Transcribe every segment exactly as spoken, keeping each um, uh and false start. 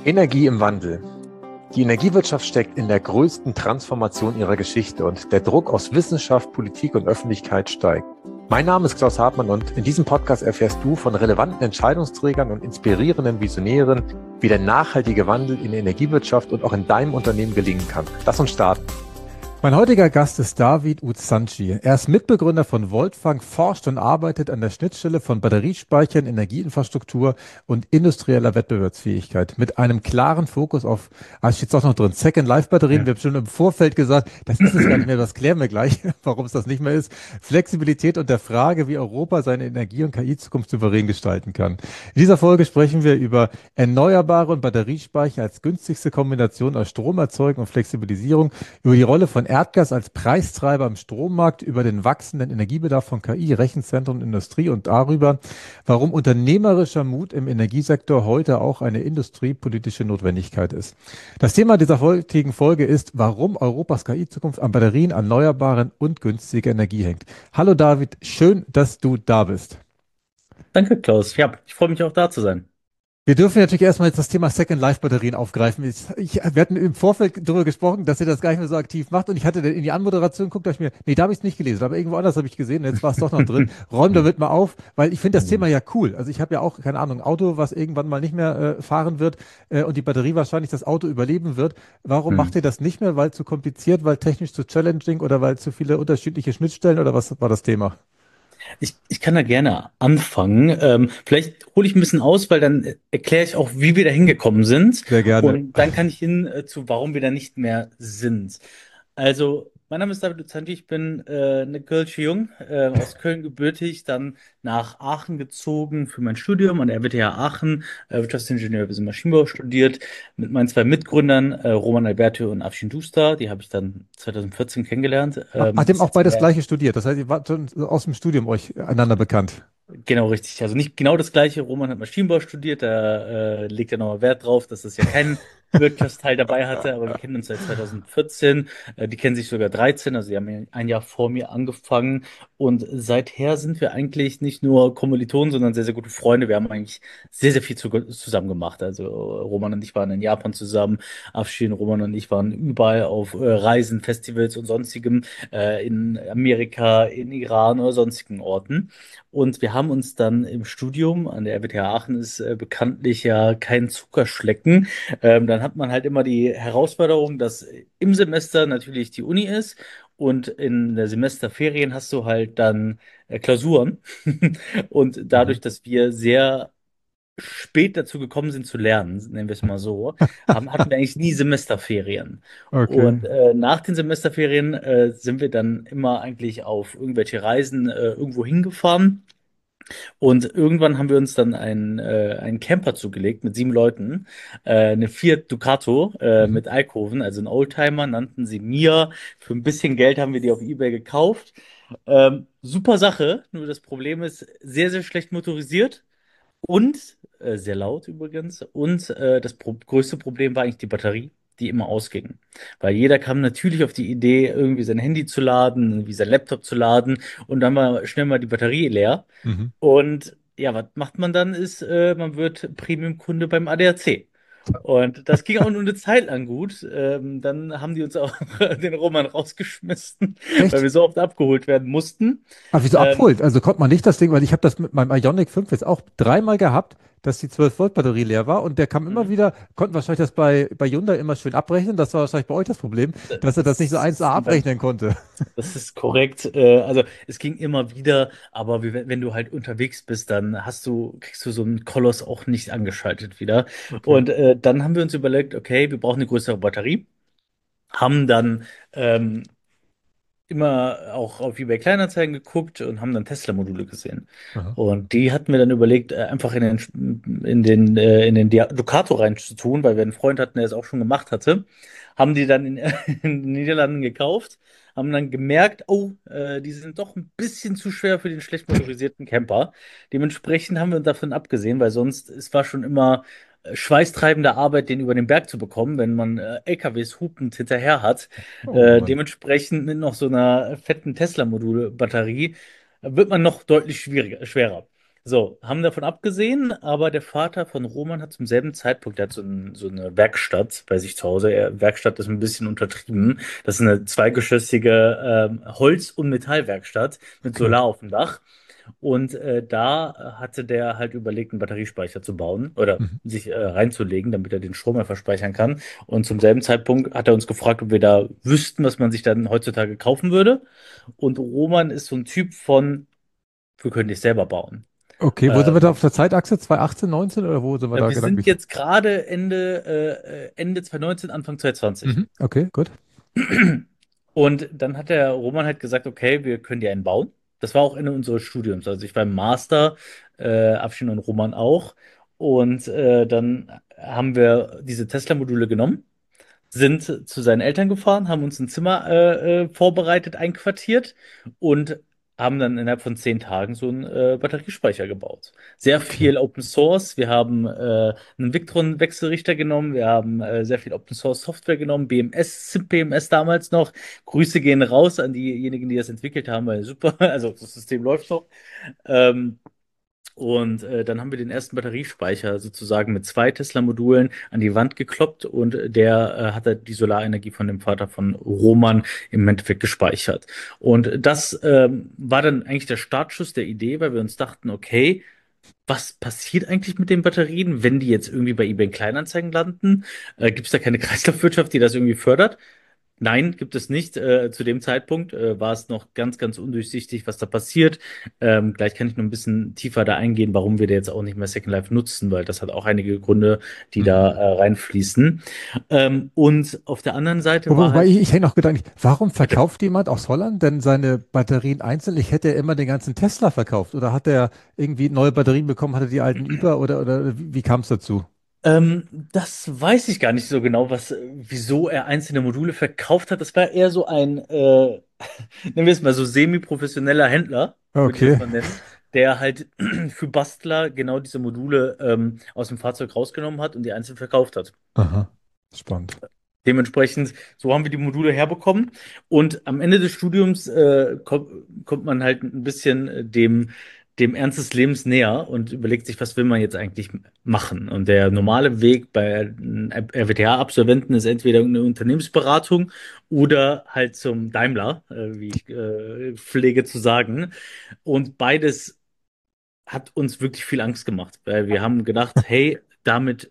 Energie im Wandel. Die Energiewirtschaft steckt in der größten Transformation ihrer Geschichte und der Druck aus Wissenschaft, Politik und Öffentlichkeit steigt. Mein Name ist Klaus Hartmann und in diesem Podcast erfährst du von relevanten Entscheidungsträgern und inspirierenden Visionären, wie der nachhaltige Wandel in der Energiewirtschaft und auch in deinem Unternehmen gelingen kann. Lass uns starten. Mein heutiger Gast ist David Uzanci. Er ist Mitbegründer von Voltfang, forscht und arbeitet an der Schnittstelle von Batteriespeichern, Energieinfrastruktur und industrieller Wettbewerbsfähigkeit mit einem klaren Fokus auf, ah, steht auch noch drin, Second-Life-Batterien. Ja. Wir haben schon im Vorfeld gesagt, das ist es gar nicht mehr, das klären wir gleich, warum es das nicht mehr ist. Flexibilität und der Frage, wie Europa seine Energie- und K I-Zukunft souverän gestalten kann. In dieser Folge sprechen wir über erneuerbare und Batteriespeicher als günstigste Kombination aus Stromerzeugung und Flexibilisierung, über die Rolle von Erdgas als Preistreiber im Strommarkt, über den wachsenden Energiebedarf von K I, Rechenzentren und Industrie und darüber, warum unternehmerischer Mut im Energiesektor heute auch eine industriepolitische Notwendigkeit ist. Das Thema dieser heutigen Folge ist, warum Europas K I-Zukunft an Batterien, erneuerbaren und günstiger Energie hängt. Hallo David, schön, dass du da bist. Danke, Klaus. Ja, ich freue mich auch da zu sein. Wir dürfen natürlich erstmal jetzt das Thema Second-Life-Batterien aufgreifen. Ich, ich, wir hatten im Vorfeld darüber gesprochen, dass ihr das gar nicht mehr so aktiv macht und ich hatte dann in die Anmoderation, guckt euch mir, nee, da habe ich es nicht gelesen, aber irgendwo anders habe ich gesehen, jetzt war es doch noch drin. Räum damit mal auf, weil ich finde das Thema ja cool. Also ich habe ja auch, keine Ahnung, ein Auto, was irgendwann mal nicht mehr äh, fahren wird äh, und die Batterie wahrscheinlich das Auto überleben wird. Warum macht Hm. ihr das nicht mehr? Weil zu kompliziert, weil technisch zu challenging oder weil zu viele unterschiedliche Schnittstellen oder was war das Thema? Ich, ich kann da gerne anfangen. Ähm, vielleicht hole ich ein bisschen aus, weil dann erkläre ich auch, wie wir da hingekommen sind. Sehr gerne. Und dann kann ich hin äh, zu, warum wir da nicht mehr sind. Also, mein Name ist David Luzanti, ich bin äh, eine Kölsche Jung, äh, aus Köln gebürtig, dann nach Aachen gezogen für mein Studium an der R W T H Aachen, äh, Wirtschaftsingenieur bis Maschinenbau studiert, mit meinen zwei Mitgründern, äh, Roman Alberto und Afshin Dusta, die habe ich dann zwanzig vierzehn kennengelernt. Ach, Ähm, habt ihr auch sitzen beides wir Gleiche studiert? Das heißt, ihr wart schon aus dem Studium euch einander bekannt. Genau, richtig. Also nicht genau das Gleiche. Roman hat Maschinenbau studiert, da äh, legt er nochmal Wert drauf, dass das ja keinen Wirtschaftsteil dabei hatte, aber wir kennen uns seit zwanzig vierzehn. Äh, die kennen sich sogar dreizehn, also die haben ja ein Jahr vor mir angefangen. Und seither sind wir eigentlich nicht nur Kommilitonen, sondern sehr, sehr gute Freunde. Wir haben eigentlich sehr, sehr viel zu, zusammen gemacht. Also Roman und ich waren in Japan zusammen, Afshin, Roman und ich waren überall auf äh, Reisen, Festivals und sonstigem, äh, in Amerika, in Iran oder sonstigen Orten. Und wir haben uns dann im Studium, an der R W T H Aachen ist äh, bekanntlich ja kein Zuckerschlecken, ähm, dann hat man halt immer die Herausforderung, dass im Semester natürlich die Uni ist und in der Semesterferien hast du halt dann äh, Klausuren. Und Mhm. dadurch, dass wir sehr spät dazu gekommen sind zu lernen, nennen wir es mal so, haben, hatten wir eigentlich nie Semesterferien. Okay. Und äh, nach den Semesterferien äh, sind wir dann immer eigentlich auf irgendwelche Reisen äh, irgendwo hingefahren. Und irgendwann haben wir uns dann einen, äh, einen Camper zugelegt mit sieben Leuten, äh, eine Fiat Ducato äh, Mhm. mit Alkoven, also ein Oldtimer, nannten sie Mia. Für ein bisschen Geld haben wir die auf eBay gekauft. Ähm, super Sache, nur das Problem ist sehr, sehr schlecht motorisiert. Und äh, sehr laut übrigens. Und äh, das pro größte Problem war eigentlich die Batterie, die immer ausging. Weil jeder kam natürlich auf die Idee, irgendwie sein Handy zu laden, irgendwie sein Laptop zu laden und dann war schnell mal die Batterie leer. Mhm. Und ja, was macht man dann? Ist, äh, man wird Premium-Kunde beim A D A C. Und das ging auch nur eine Zeit lang gut. Ähm, dann haben die uns auch den Roman rausgeschmissen, weil Echt? wir so oft abgeholt werden mussten. Aber wieso Ähm, abholt? Also konnte man nicht das Ding, weil ich habe das mit meinem Ioniq fünf jetzt auch dreimal gehabt, dass die zwölf Volt Batterie leer war und der kam immer mhm. wieder, konnten wahrscheinlich das bei, bei Hyundai immer schön abrechnen. Das war wahrscheinlich bei euch das Problem, dass er das nicht so eins a Das, abrechnen konnte. Das ist korrekt. Äh, Also es ging immer wieder, aber wie, wenn du halt unterwegs bist, dann hast du, kriegst du so einen Koloss auch nicht angeschaltet wieder. Okay. Und äh, dann haben wir uns überlegt, okay, wir brauchen eine größere Batterie, haben dann ähm, immer auch auf eBay Kleinanzeigen geguckt und haben dann Tesla-Module gesehen. Aha. Und die hatten wir dann überlegt, äh, einfach in den, in den, äh, in den Dia- Ducato reinzutun, weil wir einen Freund hatten, der es auch schon gemacht hatte. Haben die dann in, in den Niederlanden gekauft, haben dann gemerkt, oh, äh, die sind doch ein bisschen zu schwer für den schlecht motorisierten Camper. Dementsprechend haben wir uns davon abgesehen, weil sonst, es war schon immer äh, schweißtreibende Arbeit, den über den Berg zu bekommen, wenn man äh, L K Ws hupend hinterher hat. Oh Äh, Mann. dementsprechend mit noch so einer fetten Tesla-Modul-Batterie äh, wird man noch deutlich schwieriger, schwerer. So, haben davon abgesehen, aber der Vater von Roman hat zum selben Zeitpunkt, der hat so, ein, so eine Werkstatt bei sich zu Hause. Er, Werkstatt ist ein bisschen untertrieben. Das ist eine zweigeschossige ähm, Holz- und Metallwerkstatt mit Okay. Solar auf dem Dach. Und äh, da hatte der halt überlegt, einen Batteriespeicher zu bauen oder Mhm. sich äh, reinzulegen, damit er den Strom einfach speichern kann. Und zum selben Zeitpunkt hat er uns gefragt, ob wir da wüssten, was man sich dann heutzutage kaufen würde. Und Roman ist so ein Typ von, wir können dich selber bauen. Okay, wo sind wir da Ähm, auf der Zeitachse? zwanzig achtzehn, neunzehn oder wo sind wir äh, da wir sind gedanklich? jetzt gerade Ende, äh, äh, Ende zwanzig neunzehn, Anfang zwanzig zwanzig. Mhm. Okay, gut. Und dann hat der Roman halt gesagt, okay, wir können dir einen bauen. Das war auch Ende unseres Studiums. Also ich war im Master, äh, Afshin und Roman auch. Und äh, dann haben wir diese Tesla-Module genommen, sind zu seinen Eltern gefahren, haben uns ein Zimmer äh, äh, vorbereitet, einquartiert und haben dann innerhalb von zehn Tagen so einen äh, Batteriespeicher gebaut. Sehr Okay. viel Open Source. Wir haben äh, einen Victron-Wechselrichter genommen. Wir haben äh, sehr viel Open Source Software genommen. B M S, SIP B M S damals noch. Grüße gehen raus an diejenigen, die das entwickelt haben, weil super, also das System läuft noch. Ähm, und äh, dann haben wir den ersten Batteriespeicher sozusagen mit zwei Tesla-Modulen an die Wand gekloppt und der äh, hat halt die Solarenergie von dem Vater von Roman im Endeffekt gespeichert. Und das ähm, war dann eigentlich der Startschuss der Idee, weil wir uns dachten, okay, was passiert eigentlich mit den Batterien, wenn die jetzt irgendwie bei eBay Kleinanzeigen landen? Äh, gibt es da keine Kreislaufwirtschaft, die das irgendwie fördert? Nein, gibt es nicht. Äh, zu dem Zeitpunkt äh, war es noch ganz, ganz undurchsichtig, was da passiert. Ähm, gleich kann ich noch ein bisschen tiefer da eingehen, warum wir da jetzt auch nicht mehr Second Life nutzen, weil das hat auch einige Gründe, die da Mhm. äh, reinfließen. Ähm, und auf der anderen Seite Wo- war Wobei halt, ich, ich hänge noch gedanklich, warum bitte. verkauft jemand aus Holland denn seine Batterien einzeln? Ich hätte ja immer den ganzen Tesla verkauft. Oder hat er irgendwie neue Batterien bekommen, hatte die alten über oder, oder wie, wie kam es dazu? Ähm, das weiß ich gar nicht so genau, was, äh, wieso er einzelne Module verkauft hat. Das war eher so ein, äh, nennen wir es mal so semi-professioneller Händler, würde ich das Okay. mal nennen, der halt für Bastler genau diese Module ähm, aus dem Fahrzeug rausgenommen hat und die einzeln verkauft hat. Aha. Spannend. Dementsprechend, so haben wir die Module herbekommen. Und am Ende des Studiums äh, kommt, kommt man halt ein bisschen äh, dem, dem Ernst des Lebens näher und überlegt sich, was will man jetzt eigentlich machen. Und der normale Weg bei einem R W T H-Absolventen ist entweder eine Unternehmensberatung oder halt zum Daimler, äh, wie ich äh, pflege zu sagen. Und beides hat uns wirklich viel Angst gemacht, weil wir haben gedacht, hey, damit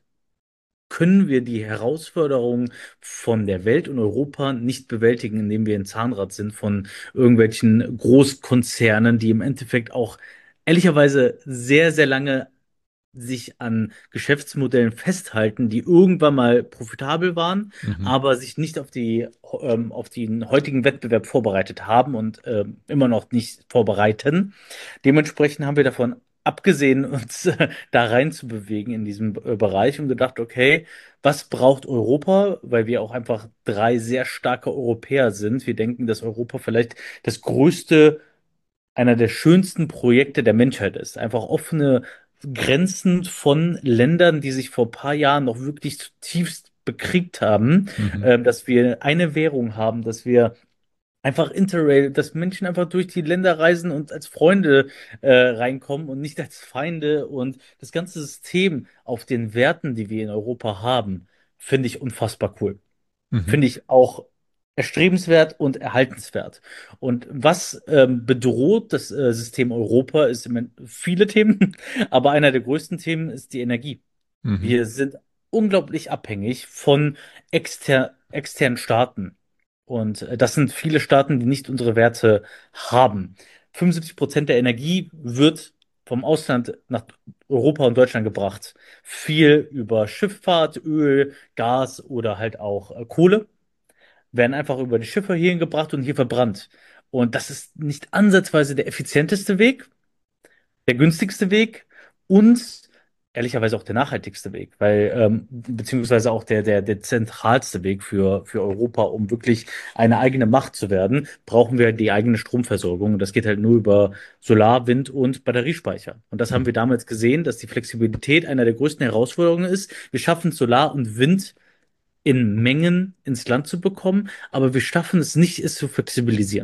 können wir die Herausforderungen von der Welt und Europa nicht bewältigen, indem wir ein Zahnrad sind von irgendwelchen Großkonzernen, die im Endeffekt auch ehrlicherweise sehr, sehr lange sich an Geschäftsmodellen festhalten, die irgendwann mal profitabel waren, Mhm. aber sich nicht auf die, ähm, auf den heutigen Wettbewerb vorbereitet haben und ähm, immer noch nicht vorbereiten. Dementsprechend haben wir davon abgesehen, uns äh, da rein zu bewegen in diesem äh, Bereich und gedacht, okay, was braucht Europa? Weil wir auch einfach drei sehr starke Europäer sind. Wir denken, dass Europa vielleicht das größte, einer der schönsten Projekte der Menschheit ist. Einfach offene Grenzen von Ländern, die sich vor ein paar Jahren noch wirklich zutiefst bekriegt haben, Mhm. äh, dass wir eine Währung haben, dass wir einfach Interrail, dass Menschen einfach durch die Länder reisen und als Freunde äh, reinkommen und nicht als Feinde. Und das ganze System auf den Werten, die wir in Europa haben, finde ich unfassbar cool. Mhm. Finde ich auch erstrebenswert und erhaltenswert. Und was ähm, bedroht das äh, System Europa, ist im Moment viele Themen, aber einer der größten Themen ist die Energie. Mhm. Wir sind unglaublich abhängig von exter externen Staaten. Und äh, das sind viele Staaten, die nicht unsere Werte haben. fünfundsiebzig Prozent der Energie wird vom Ausland nach Europa und Deutschland gebracht. Viel über Schifffahrt, Öl, Gas oder halt auch äh, Kohle werden einfach über die Schiffe hierhin gebracht und hier verbrannt. Und das ist nicht ansatzweise der effizienteste Weg, der günstigste Weg und ehrlicherweise auch der nachhaltigste Weg, weil ähm, beziehungsweise auch der, der, der zentralste Weg für, für Europa, um wirklich eine eigene Macht zu werden, brauchen wir die eigene Stromversorgung. Und das geht halt nur über Solar, Wind und Batteriespeicher. Und das haben Mhm. wir damals gesehen, dass die Flexibilität einer der größten Herausforderungen ist. Wir schaffen Solar und Wind in Mengen ins Land zu bekommen, aber wir schaffen es nicht, es zu flexibilisieren.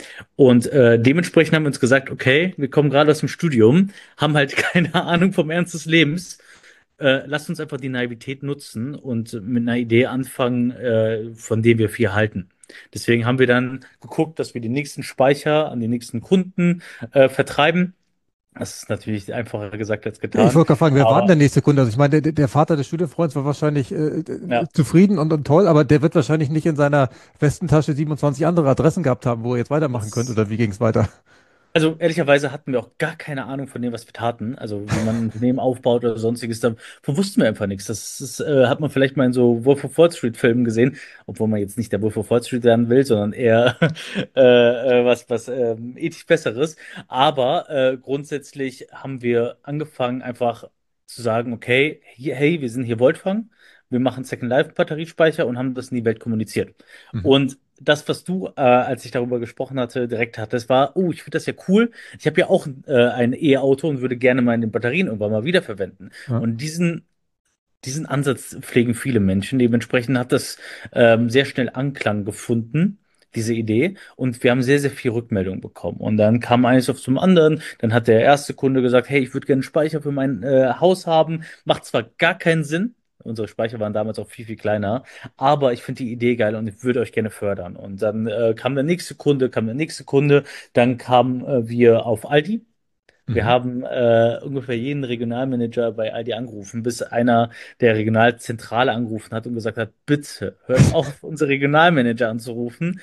Und äh, dementsprechend haben wir uns gesagt, okay, wir kommen gerade aus dem Studium, haben halt keine Ahnung vom Ernst des Lebens. Äh, lasst uns einfach die Naivität nutzen und mit einer Idee anfangen, äh, von der wir viel halten. Deswegen haben wir dann geguckt, dass wir die nächsten Speicher an die nächsten Kunden äh, vertreiben. Das ist natürlich einfacher gesagt als Ja, ich getan. wollte gerade fragen, wer war denn der Aber nächste Kunde? Also ich meine, der, der Vater des Studienfreunds war wahrscheinlich äh, ja, zufrieden und, und toll, aber der wird wahrscheinlich nicht in seiner Westentasche siebenundzwanzig andere Adressen gehabt haben, wo er jetzt weitermachen könnte, das oder wie ging es weiter? Also ehrlicherweise hatten wir auch gar keine Ahnung von dem, was wir taten. Also wie man ein Unternehmen aufbaut oder sonstiges. Davon wussten wir einfach nichts. Das ist, äh, hat man vielleicht mal in so Wolf of Wall Street Filmen gesehen, obwohl man jetzt nicht der Wolf of Wall Street werden will, sondern eher äh, äh, was, was ähm, ethisch Besseres. Aber äh, grundsätzlich haben wir angefangen, einfach zu sagen, okay, hier, hey, wir sind hier Voltfang. Wir machen Second Life Batteriespeicher und haben das in die Welt kommuniziert. Mhm. Und das, was du, äh, als ich darüber gesprochen hatte, direkt hattest, war, oh, ich finde das ja cool. Ich habe ja auch äh, ein E-Auto und würde gerne meine Batterien irgendwann mal wiederverwenden. Ja. Und diesen, diesen Ansatz pflegen viele Menschen. Dementsprechend hat das ähm, sehr schnell Anklang gefunden, diese Idee. Und wir haben sehr, sehr viel Rückmeldung bekommen. Und dann kam eines auf zum anderen. Dann hat der erste Kunde gesagt, hey, ich würde gerne einen Speicher für mein äh, Haus haben. Macht zwar gar keinen Sinn. Unsere Speicher waren damals auch viel, viel kleiner. Aber ich finde die Idee geil und ich würde euch gerne fördern. Und dann äh, kam der nächste Kunde, kam der nächste Kunde. Dann kamen äh, wir auf Aldi. Wir Mhm. haben äh, ungefähr jeden Regionalmanager bei Aldi angerufen, bis einer der Regionalzentrale angerufen hat und gesagt hat, bitte hört auf, unsere Regionalmanager anzurufen.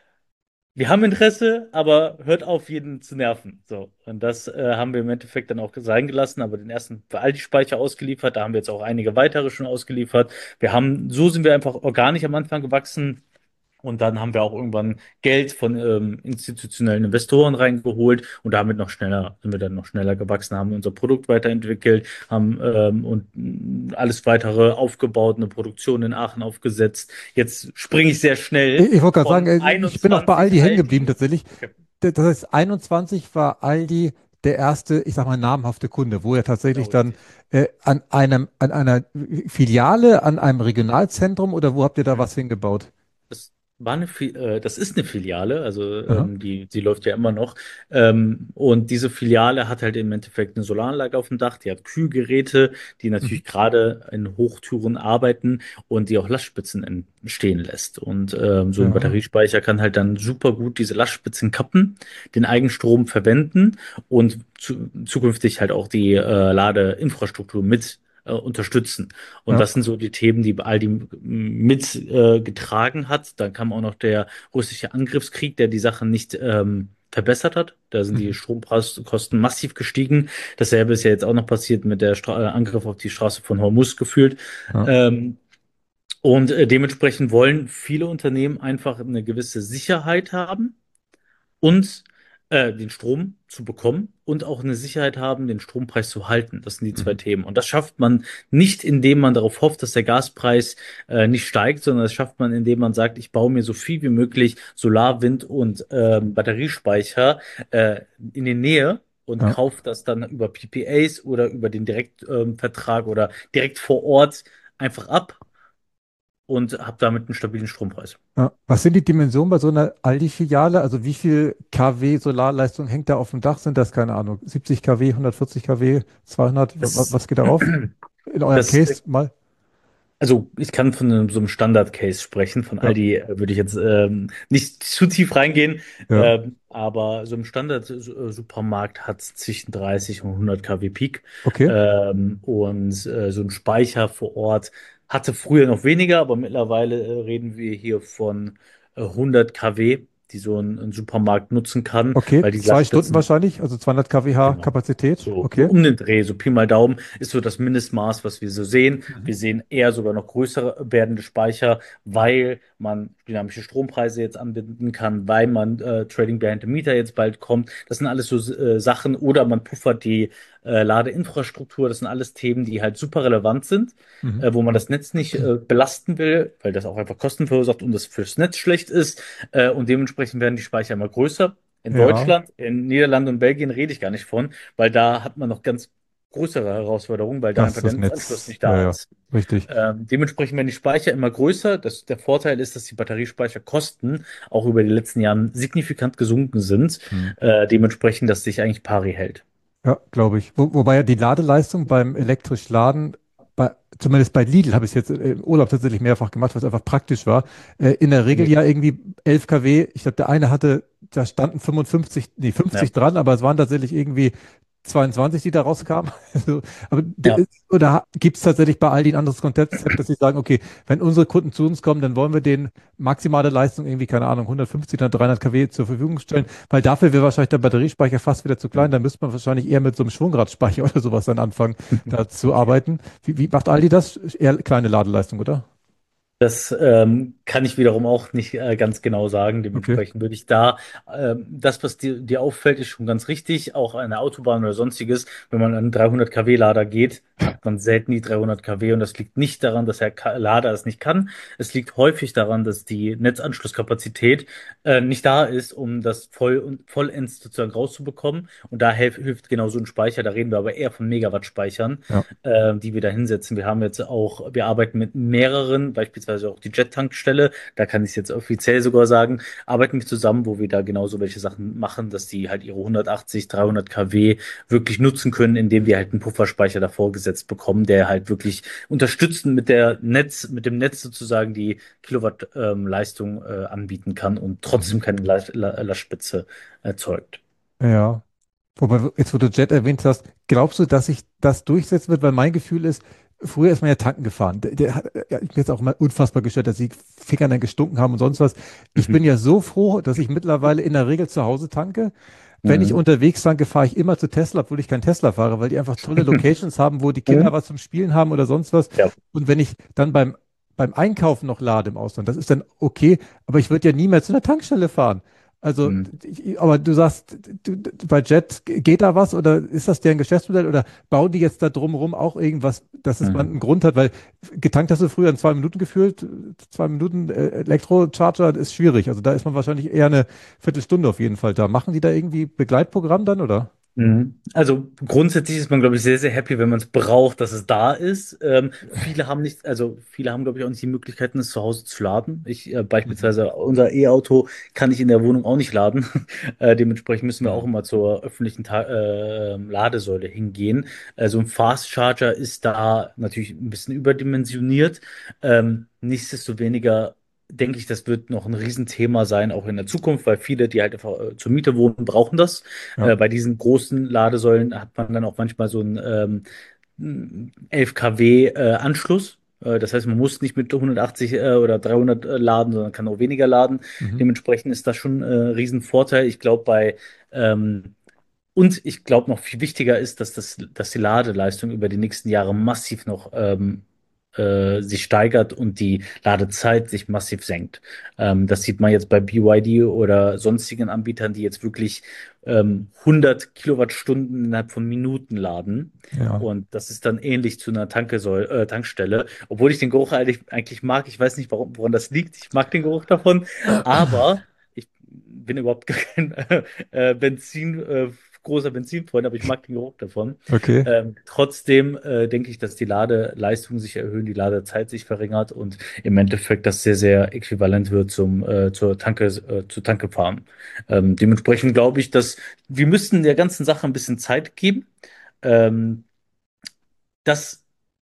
Wir haben Interesse, aber hört auf, jeden zu nerven. So. Und das äh, haben wir im Endeffekt dann auch sein gelassen, aber den ersten für Aldi-Speicher ausgeliefert. Da haben wir jetzt auch einige weitere schon ausgeliefert. Wir haben, so sind wir einfach organisch am Anfang gewachsen. Und dann haben wir auch irgendwann Geld von ähm, institutionellen Investoren reingeholt und damit noch schneller, sind wir dann noch schneller gewachsen, haben unser Produkt weiterentwickelt, haben ähm, und mh, alles weitere aufgebaut, eine Produktion in Aachen aufgesetzt. Jetzt springe ich sehr schnell Ich, ich wollte gerade sagen, von äh, ich bin auch bei Aldi einundzwanzig hängen geblieben Aldi. tatsächlich. Okay. D- Das heißt, einundzwanzig war Aldi der erste, ich sag mal, namhafte Kunde, wo er tatsächlich Genau dann richtig. äh, an einem, an einer Filiale, an einem Regionalzentrum oder wo habt ihr da was hingebaut? Das war eine, Fi- äh, das ist eine Filiale, also Aha. ähm, die, die läuft ja immer noch. Ähm, und diese Filiale hat halt im Endeffekt eine Solaranlage auf dem Dach, die hat Kühlgeräte, die Mhm. natürlich gerade in Hochtouren arbeiten und die auch Lastspitzen entstehen lässt. Und ähm, so ein Ja. Batteriespeicher kann halt dann super gut diese Lastspitzen kappen, den Eigenstrom verwenden und zu, zukünftig halt auch die äh, Ladeinfrastruktur mit äh, unterstützen. Und Ja. das sind so die Themen, die Aldi mit äh, getragen hat. Dann kam auch noch der russische Angriffskrieg, der die Sachen nicht ähm, verbessert hat. Da sind die Mhm. Stromkosten massiv gestiegen. Dasselbe ist ja jetzt auch noch passiert mit der Stra äh, Angriff auf die Straße von Hormuz gefühlt. Ja. Ähm, und äh, dementsprechend wollen viele Unternehmen einfach eine gewisse Sicherheit haben und äh, den Strom zu bekommen und auch eine Sicherheit haben, den Strompreis zu halten. Das sind die zwei Mhm. Themen. Und das schafft man nicht, indem man darauf hofft, dass der Gaspreis äh, nicht steigt, sondern das schafft man, indem man sagt, ich baue mir so viel wie möglich Solar-, Wind- und ähm, Batteriespeicher äh, in die Nähe und Ja. kaufe das dann über P P As oder über den Direktvertrag ähm, Vertrag oder direkt vor Ort einfach ab und habe damit einen stabilen Strompreis. Ja. Was sind die Dimensionen bei so einer Aldi-Filiale? Also wie viel KW Solarleistung hängt da auf dem Dach? Sind das, keine Ahnung, siebzig KW, hundertvierzig KW, zweihundert? Wa- wa- Das, Was geht darauf? In eurem das Case mal? Also ich kann von einem, so einem Standard-Case sprechen. Von Ja. Aldi äh, würde ich jetzt ähm, nicht zu tief reingehen, Ja. ähm, aber so ein Standard-Supermarkt hat zwischen dreißig und hundert KW Peak. Okay. Ähm, und äh, so ein Speicher vor Ort hatte früher noch weniger, aber mittlerweile äh, reden wir hier von äh, hundert KW, die so ein, ein Supermarkt nutzen kann, Okay. weil die Zwei Stunden Lastspitzen. wahrscheinlich, also zweihundert Kilowatt Genau. Kapazität. So, so Okay. um den Dreh, so Pi mal Daumen, ist so das Mindestmaß, was wir so sehen. Mhm. Wir sehen eher sogar noch größere werdende Speicher, weil man dynamische Strompreise jetzt anbinden kann, weil man äh, Trading Behind the Meter jetzt bald kommt. Das sind alles so äh, Sachen. Oder man puffert die äh, Ladeinfrastruktur. Das sind alles Themen, die halt super relevant sind, Mhm. äh, wo man das Netz nicht äh, belasten will, weil das auch einfach Kosten verursacht und das fürs Netz schlecht ist. Äh, und dementsprechend werden die Speicher immer größer. In Ja. Deutschland, in Niederlanden und Belgien rede ich gar nicht von, weil da hat man noch ganz größere Herausforderung, weil da Das einfach ist der das Netzanschluss Netz. nicht Ja, da ja, ist. richtig. Ähm, dementsprechend werden die Speicher immer größer. Das, der Vorteil ist, dass die Batteriespeicherkosten auch über die letzten Jahren signifikant gesunken sind. Hm. Äh, dementsprechend, dass sich eigentlich pari hält. Ja, glaube ich. Wo, wobei ja die Ladeleistung beim elektrisch Laden, bei, zumindest bei Lidl habe ich es jetzt im Urlaub tatsächlich mehrfach gemacht, was einfach praktisch war. Äh, in der Regel Mhm. ja irgendwie elf Kilowatt. Ich glaube, der eine hatte, da standen fünfundfünfzig, nee, Ja, fünfzig dran, aber es waren tatsächlich irgendwie zweiundzwanzig, die da rauskamen. Also, aber ja. d- oder gibt es tatsächlich bei Aldi ein anderes Konzept, dass sie sagen, okay, wenn unsere Kunden zu uns kommen, dann wollen wir denen maximale Leistung irgendwie, keine Ahnung, hundertfünfzig oder dreihundert Kilowatt zur Verfügung stellen, weil dafür wäre wahrscheinlich der Batteriespeicher fast wieder zu klein. Da müsste man wahrscheinlich eher mit so einem Schwungradspeicher oder sowas dann anfangen, da zu arbeiten. Wie, wie macht Aldi das? Eher kleine Ladeleistung, oder? Das ähm, kann ich wiederum auch nicht äh, ganz genau sagen. Okay. Dementsprechend würde ich da, ähm, das, was dir, dir auffällt, ist schon ganz richtig. Auch an der Autobahn oder sonstiges, wenn man an einen dreihundert Kilowatt Lader geht, hat man selten die dreihundert Kilowatt. Und das liegt nicht daran, dass der Ka- Lader es nicht kann. Es liegt häufig daran, dass die Netzanschlusskapazität äh, nicht da ist, um das voll und vollends sozusagen rauszubekommen. Und da helf, hilft genau so ein Speicher. Da reden wir aber eher von Megawatt-Speichern, Ja. äh, die wir da hinsetzen. Wir haben jetzt auch, wir arbeiten mit mehreren, beispielsweise auch die Jet-Tankstelle, da kann ich es jetzt offiziell sogar sagen, arbeiten wir zusammen, wo wir da genauso welche Sachen machen, dass die halt ihre hundertachtzig, dreihundert Kilowatt wirklich nutzen können, indem wir halt einen Pufferspeicher davor gesetzt bekommen, der halt wirklich unterstützend mit der Netz, mit dem Netz sozusagen die Kilowatt ähm, Leistung äh, anbieten kann und Mhm. trotzdem keine La La Lastspitze erzeugt. Ja. Wobei, jetzt wo du Jet erwähnt hast, glaubst du, dass sich das durchsetzen wird? Weil mein Gefühl ist, früher ist man ja tanken gefahren. Der, der hat ja, ich bin jetzt auch mal unfassbar gestört, dass die Finger dann gestunken haben und sonst was. Ich bin Mhm. ja so froh, dass ich mittlerweile in der Regel zu Hause tanke. Wenn ich Mhm. unterwegs tanke, fahre ich immer zu Tesla, obwohl ich kein Tesla fahre, weil die einfach tolle Locations haben, wo die Kinder Mhm. was zum Spielen haben oder sonst was. Ja. Und wenn ich dann beim, beim Einkaufen noch lade im Ausland, das ist dann okay, aber ich würde ja nie mehr zu einer Tankstelle fahren. Also, Mhm. ich, aber du sagst, du, du, bei Jet geht da was oder ist das deren Geschäftsmodell oder bauen die jetzt da drumherum auch irgendwas, dass es man Mhm. einen Grund hat? Weil getankt hast du früher in zwei Minuten gefühlt, zwei Minuten äh, Elektrocharger ist schwierig. Also da ist man wahrscheinlich eher eine Viertelstunde auf jeden Fall da. Machen die da irgendwie Begleitprogramm dann oder? Mhm. Also grundsätzlich ist man, glaube ich, sehr, sehr happy, wenn man es braucht, dass es da ist. Ähm, viele haben nicht, also viele haben, glaube ich, auch nicht die Möglichkeiten, es zu Hause zu laden. Ich äh, Mhm. beispielsweise unser E-Auto kann ich in der Wohnung auch nicht laden. Äh, dementsprechend müssen wir auch Mhm. immer zur öffentlichen Ta äh, Ladesäule hingehen. Also ein Fast Charger ist da natürlich ein bisschen überdimensioniert. Ähm, nichtsdestoweniger denke ich, das wird noch ein Riesenthema sein, auch in der Zukunft, weil viele, die halt einfach äh, zur Miete wohnen, brauchen das. Ja, Äh, bei diesen großen Ladesäulen hat man dann auch manchmal so einen ähm, elf Kilowatt äh, Anschluss. Äh, das heißt, man muss nicht mit hundertachtzig äh, oder dreihundert äh, laden, sondern kann auch weniger laden. mhm. Dementsprechend ist das schon äh, ein Riesenvorteil. Ich glaube, bei ähm, und ich glaube, noch viel wichtiger ist, dass das, dass die Ladeleistung über die nächsten Jahre massiv noch ähm, äh, sich steigert und die Ladezeit sich massiv senkt. Ähm, das sieht man jetzt bei B Y D oder sonstigen Anbietern, die jetzt wirklich ähm, hundert Kilowattstunden innerhalb von Minuten laden. Ja. Und das ist dann ähnlich zu einer Tankesäul äh, Tankstelle. Obwohl ich den Geruch eigentlich, eigentlich mag. Ich weiß nicht, warum, woran das liegt. Ich mag den Geruch davon. Aber ich bin überhaupt gar kein äh, äh, Benzin, äh, großer Benzinfreund, aber ich mag den Geruch davon. Okay. Ähm, trotzdem äh, denke ich, dass die Ladeleistung sich erhöhen, die Ladezeit sich verringert und im Endeffekt das sehr, sehr äquivalent wird zum äh, zur Tanke, äh, zur Tanke fahren. Ähm, dementsprechend glaube ich, dass wir müssten der ganzen Sache ein bisschen Zeit geben. Ähm, dass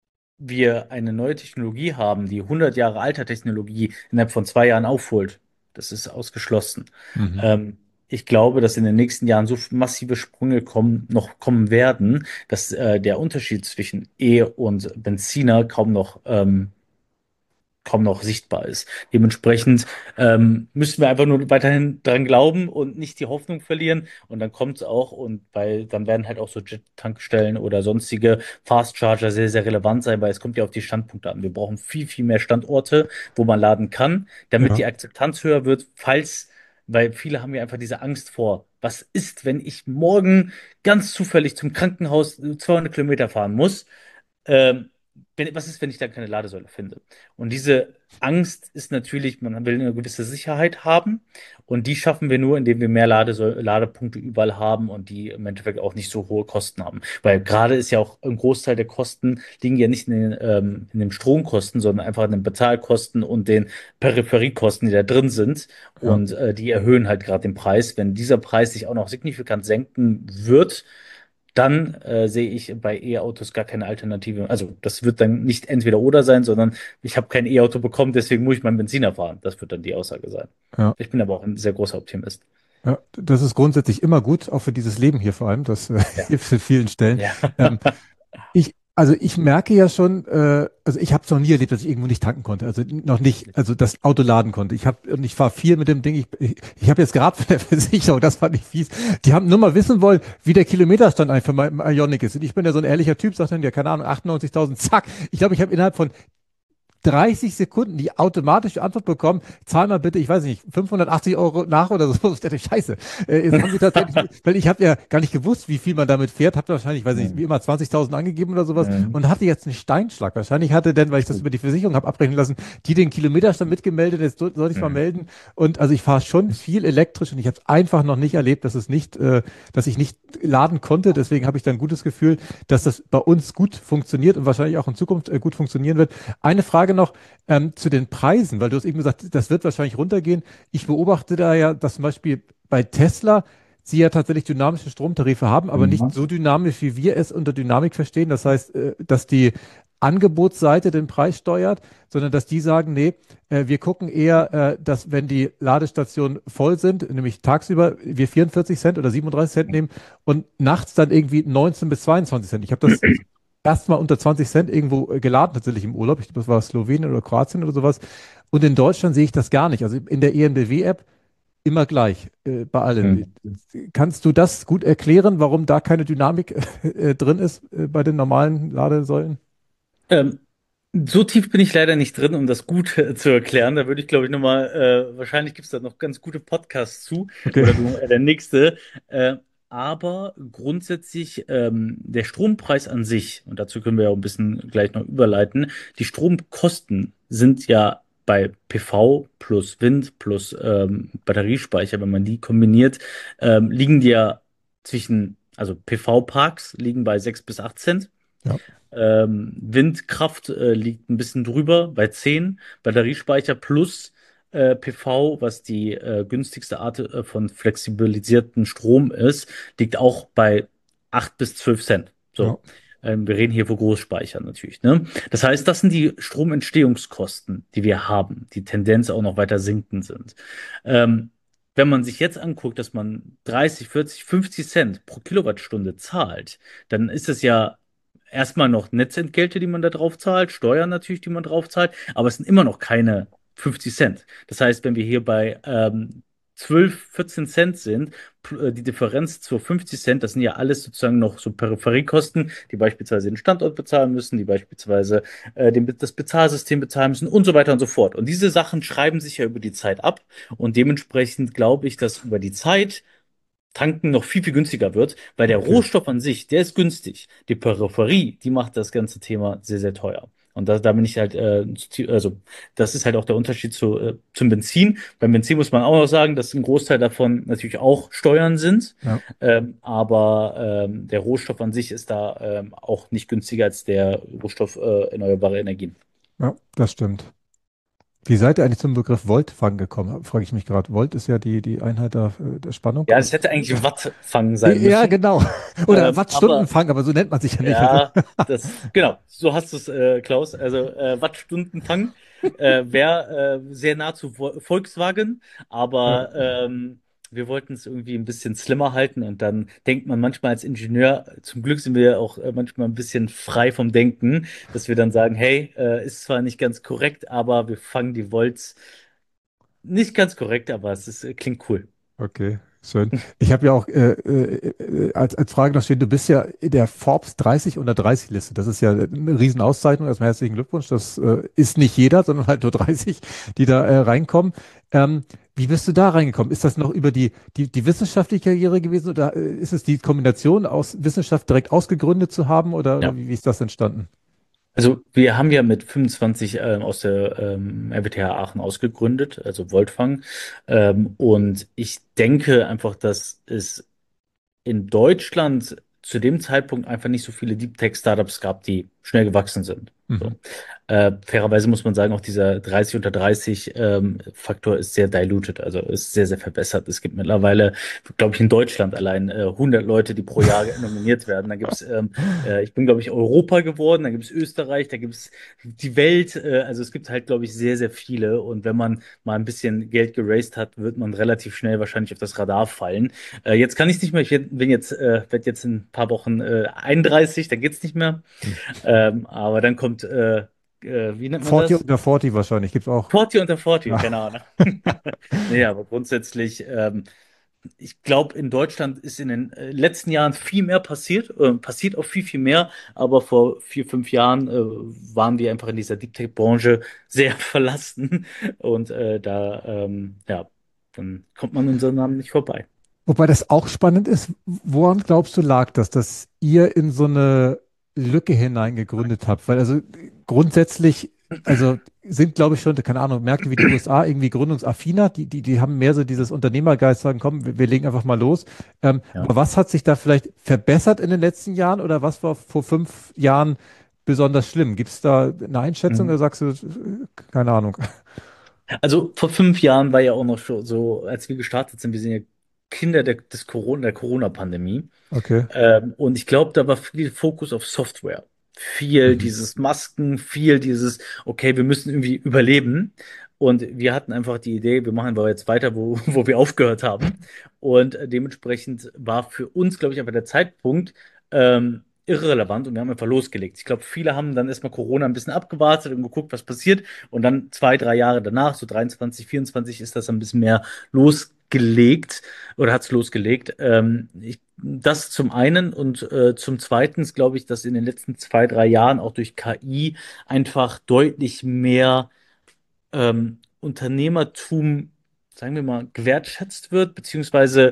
wir eine neue Technologie haben, die hundert Jahre alter Technologie innerhalb von zwei Jahren aufholt, das ist ausgeschlossen. Mhm. Ähm, ich glaube, dass in den nächsten Jahren so massive Sprünge kommen, noch kommen werden, dass äh, der Unterschied zwischen E- und Benziner kaum noch ähm, kaum noch sichtbar ist. Dementsprechend ähm, müssen wir einfach nur weiterhin dran glauben und nicht die Hoffnung verlieren. Und dann kommt es auch und weil dann werden halt auch so Jet-Tankstellen oder sonstige Fast Charger sehr, sehr relevant sein, weil es kommt ja auf die Standpunkte an. Wir brauchen viel, viel mehr Standorte, wo man laden kann, damit Ja. die Akzeptanz höher wird, falls, weil viele haben ja einfach diese Angst vor. Was ist, wenn ich morgen ganz zufällig zum Krankenhaus zweihundert Kilometer fahren muss? Ähm, wenn, was ist, wenn ich dann keine Ladesäule finde? Und diese Angst ist natürlich, man will eine gewisse Sicherheit haben und die schaffen wir nur, indem wir mehr Ladesäu- Ladepunkte überall haben und die im Endeffekt auch nicht so hohe Kosten haben. Weil gerade ist ja auch ein Großteil der Kosten liegen ja nicht in den, ähm, in den Stromkosten, sondern einfach in den Bezahlkosten und den Peripheriekosten, die da drin sind. Ja, Und äh, die erhöhen halt gerade den Preis. Wenn dieser Preis sich auch noch signifikant senken wird, dann äh, sehe ich bei E-Autos gar keine Alternative. Also das wird dann nicht entweder oder sein, sondern ich habe kein E-Auto bekommen, deswegen muss ich meinen Benziner fahren. Das wird dann die Aussage sein. ja. Ich bin aber auch ein sehr großer Optimist. Ja, das ist grundsätzlich immer gut, auch für dieses Leben hier vor allem. Das äh, Ja. hilft in vielen Stellen. Ja. Ähm, ich, also ich merke ja schon, äh, also ich habe es noch nie erlebt, dass ich irgendwo nicht tanken konnte. Also noch nicht, also das Auto laden konnte. Ich habe und ich fahre viel mit dem Ding. Ich, ich, ich habe jetzt gerade von der Versicherung, das fand ich fies. Die haben nur mal wissen wollen, wie der Kilometerstand eigentlich für mein Ioniq ist. Und ich bin ja so ein ehrlicher Typ, sagt dann ja, keine Ahnung, achtundneunzigtausend, zack. Ich glaube, ich habe innerhalb von dreißig Sekunden die automatische Antwort bekommen, zahl mal bitte, ich weiß nicht, fünfhundertachtzig Euro nach oder so. Ich dachte, scheiße. Äh, jetzt haben sie tatsächlich, weil ich habe ja gar nicht gewusst, wie viel man damit fährt, habe wahrscheinlich, weiß nicht, wie Mhm. immer zwanzigtausend angegeben oder sowas Mhm. und hatte jetzt einen Steinschlag. Wahrscheinlich hatte denn, weil ich das über die Versicherung habe abrechnen lassen, die den Kilometerstand mitgemeldet, jetzt soll soll ich mal Mhm. melden. Und also ich fahre schon viel elektrisch und ich habe es einfach noch nicht erlebt, dass es nicht, äh, dass ich nicht laden konnte. Deswegen habe ich da ein gutes Gefühl, dass das bei uns gut funktioniert und wahrscheinlich auch in Zukunft äh, gut funktionieren wird. Eine Frage noch ähm, zu den Preisen, weil du hast eben gesagt, das wird wahrscheinlich runtergehen. Ich beobachte da ja, dass zum Beispiel bei Tesla sie ja tatsächlich dynamische Stromtarife haben, aber nicht Mhm. so dynamisch, wie wir es unter Dynamik verstehen. Das heißt, äh, dass die Angebotsseite den Preis steuert, sondern dass die sagen, nee, äh, wir gucken eher, äh, dass wenn die Ladestationen voll sind, nämlich tagsüber wir vierundvierzig Cent oder siebenunddreißig Cent nehmen und nachts dann irgendwie neunzehn bis zweiundzwanzig Cent. Ich habe das erstmal unter zwanzig Cent irgendwo äh, geladen, tatsächlich im Urlaub. Ich glaube, das war Slowenien oder Kroatien oder sowas. Und in Deutschland sehe ich das gar nicht. Also in der E N B W-App immer gleich, äh, bei allen. Mhm. Kannst du das gut erklären, warum da keine Dynamik äh, drin ist äh, bei den normalen Ladesäulen? Ähm, so tief bin ich leider nicht drin, um das gut äh, zu erklären. Da würde ich, glaube ich, nochmal, äh, wahrscheinlich gibt es da noch ganz gute Podcasts zu Okay. oder du, äh, der nächste. Äh, aber grundsätzlich ähm, der Strompreis an sich, und dazu können wir ja auch ein bisschen gleich noch überleiten, die Stromkosten sind ja bei P V plus Wind plus ähm, Batteriespeicher, wenn man die kombiniert, ähm, liegen die ja zwischen, also P V-Parks liegen bei sechs bis acht Cent. Ja, Ähm, Windkraft äh, liegt ein bisschen drüber bei zehn. Batteriespeicher plus äh, P V, was die äh, günstigste Art äh, von flexibilisierten Strom ist, liegt auch bei acht bis zwölf Cent. ja, So. Ähm, wir reden hier von Großspeichern natürlich, ne? Das heißt, das sind die Stromentstehungskosten, die wir haben, die Tendenz auch noch weiter sinken sind. Ähm, wenn man sich jetzt anguckt, dass man dreißig, vierzig, fünfzig Cent pro Kilowattstunde zahlt, dann ist es ja erstmal noch Netzentgelte, die man da drauf zahlt, Steuern natürlich, die man drauf zahlt, aber es sind immer noch keine fünfzig Cent. Das heißt, wenn wir hier bei ähm, zwölf, vierzehn Cent sind, pl- äh, die Differenz zu fünfzig Cent, das sind ja alles sozusagen noch so Peripheriekosten, die beispielsweise den Standort bezahlen müssen, die beispielsweise äh, den, das Bezahlsystem bezahlen müssen und so weiter und so fort. Und diese Sachen schreiben sich ja über die Zeit ab und dementsprechend glaube ich, dass über die Zeit Tanken noch viel, viel günstiger wird, weil der okay. Rohstoff an sich, der ist günstig. Die Peripherie, die macht das ganze Thema sehr, sehr teuer. Und da, da bin ich halt, äh, zu- also das ist halt auch der Unterschied zu, äh, zum Benzin. Beim Benzin muss man auch noch sagen, dass ein Großteil davon natürlich auch Steuern sind. Ja, Ähm, aber ähm, der Rohstoff an sich ist da ähm, auch nicht günstiger als der Rohstoff äh, erneuerbare Energien. ja, das stimmt. Wie seid ihr eigentlich zum Begriff Voltfang gekommen? Frage ich mich gerade. Volt ist ja die, die Einheit der, äh, der Spannung. Ja, es hätte eigentlich Wattfang sein Ja, müssen. genau. Oder Ähm, aber Wattstundenfang, aber so nennt man sich ja nicht. Also, Ja, das, genau, so hast du es, äh, Klaus. Also äh, Wattstundenfang äh, wäre äh, sehr nah zu Vo Volkswagen, ja, aber ähm, wir wollten es irgendwie ein bisschen slimmer halten und dann denkt man manchmal als Ingenieur, zum Glück sind wir auch äh, manchmal ein bisschen frei vom Denken, dass wir dann sagen, hey, äh, ist zwar nicht ganz korrekt, aber wir fangen die Volts nicht ganz korrekt, aber es ist, äh, klingt cool. okay, schön. Ich habe ja auch äh, äh, äh, als, als Frage noch stehen, du bist ja in der Forbes dreißig unter dreißig Liste. Das ist ja eine Riesenauszeichnung. Erstmal herzlichen Glückwunsch. Das äh, ist nicht jeder, sondern halt nur dreißig, die da äh, reinkommen. Ähm, wie bist du da reingekommen? Ist das noch über die, die, die wissenschaftliche Karriere gewesen oder äh, ist es die Kombination aus Wissenschaft direkt ausgegründet zu haben oder, Ja. oder wie, wie ist das entstanden? Also wir haben ja mit fünfundzwanzig ähm, aus der ähm, R W T H Aachen ausgegründet, also Voltfang. Ähm, und ich denke einfach, dass es in Deutschland zu dem Zeitpunkt einfach nicht so viele Deep Tech Startups gab, die schnell gewachsen sind. So. Mhm. Äh, fairerweise muss man sagen, auch dieser dreißig unter dreißig ähm, Faktor ist sehr diluted, also ist sehr, sehr verbessert. Es gibt mittlerweile, glaube ich, in Deutschland allein äh, hundert Leute, die pro Jahr nominiert werden. Da gibt's, ähm, äh, ich bin, glaube ich, Europa geworden, da gibt's Österreich, da gibt's die Welt. Äh, also es gibt halt, glaube ich, sehr, sehr viele. Und wenn man mal ein bisschen Geld geraced hat, wird man relativ schnell wahrscheinlich auf das Radar fallen. Äh, jetzt kann ich es nicht mehr, ich werd- bin jetzt, äh, werd jetzt in ein paar Wochen äh, einunddreißig, dann geht's nicht mehr. Hm. Ähm, aber dann kommt, äh, äh, wie nennt man vierzig das? unter vierzig wahrscheinlich, gibt's auch. vierzig unter vierzig, Ja. keine Ahnung. Nee, aber grundsätzlich, ähm, ich glaube, in Deutschland ist in den äh, letzten Jahren viel mehr passiert, äh, passiert auch viel, viel mehr, aber vor vier, fünf Jahren äh, waren wir einfach in dieser Deep Tech-Branche sehr verlassen und äh, da, ähm, ja, dann kommt man unseren Namen nicht vorbei. Wobei das auch spannend ist, woran glaubst du lag das, dass ihr in so eine Lücke hinein gegründet habt? Weil also grundsätzlich, also sind, glaube ich, schon, keine Ahnung, Märkte wie die U S A irgendwie gründungsaffiner, die, die, die haben mehr so dieses Unternehmergeist, sagen, komm, wir, wir legen einfach mal los. Ähm, Ja. aber was hat sich da vielleicht verbessert in den letzten Jahren oder was war vor fünf Jahren besonders schlimm? Gibt es da eine Einschätzung oder Mhm. sagst du, äh, keine Ahnung? Also vor fünf Jahren war ja auch noch schon so, als wir gestartet sind, wir sind ja Kinder der, des Corona, der Corona-Pandemie. Okay. Ähm, und ich glaube, da war viel Fokus auf Software. Viel Mhm. dieses Masken, viel dieses, okay, wir müssen irgendwie überleben. Und wir hatten einfach die Idee, wir machen aber jetzt weiter, wo, wo wir aufgehört haben. Und äh, dementsprechend war für uns, glaube ich, einfach der Zeitpunkt ähm, irrelevant und wir haben einfach losgelegt. Ich glaube, viele haben dann erstmal Corona ein bisschen abgewartet und geguckt, was passiert. Und dann zwei, drei Jahre danach, so dreiundzwanzig, vierundzwanzig, ist das ein bisschen mehr losgelegt oder hat es losgelegt. Ähm, ich, das zum einen und äh, zum zweiten glaube ich, dass in den letzten zwei, drei Jahren auch durch K I einfach deutlich mehr ähm, Unternehmertum, sagen wir mal, gewertschätzt wird, beziehungsweise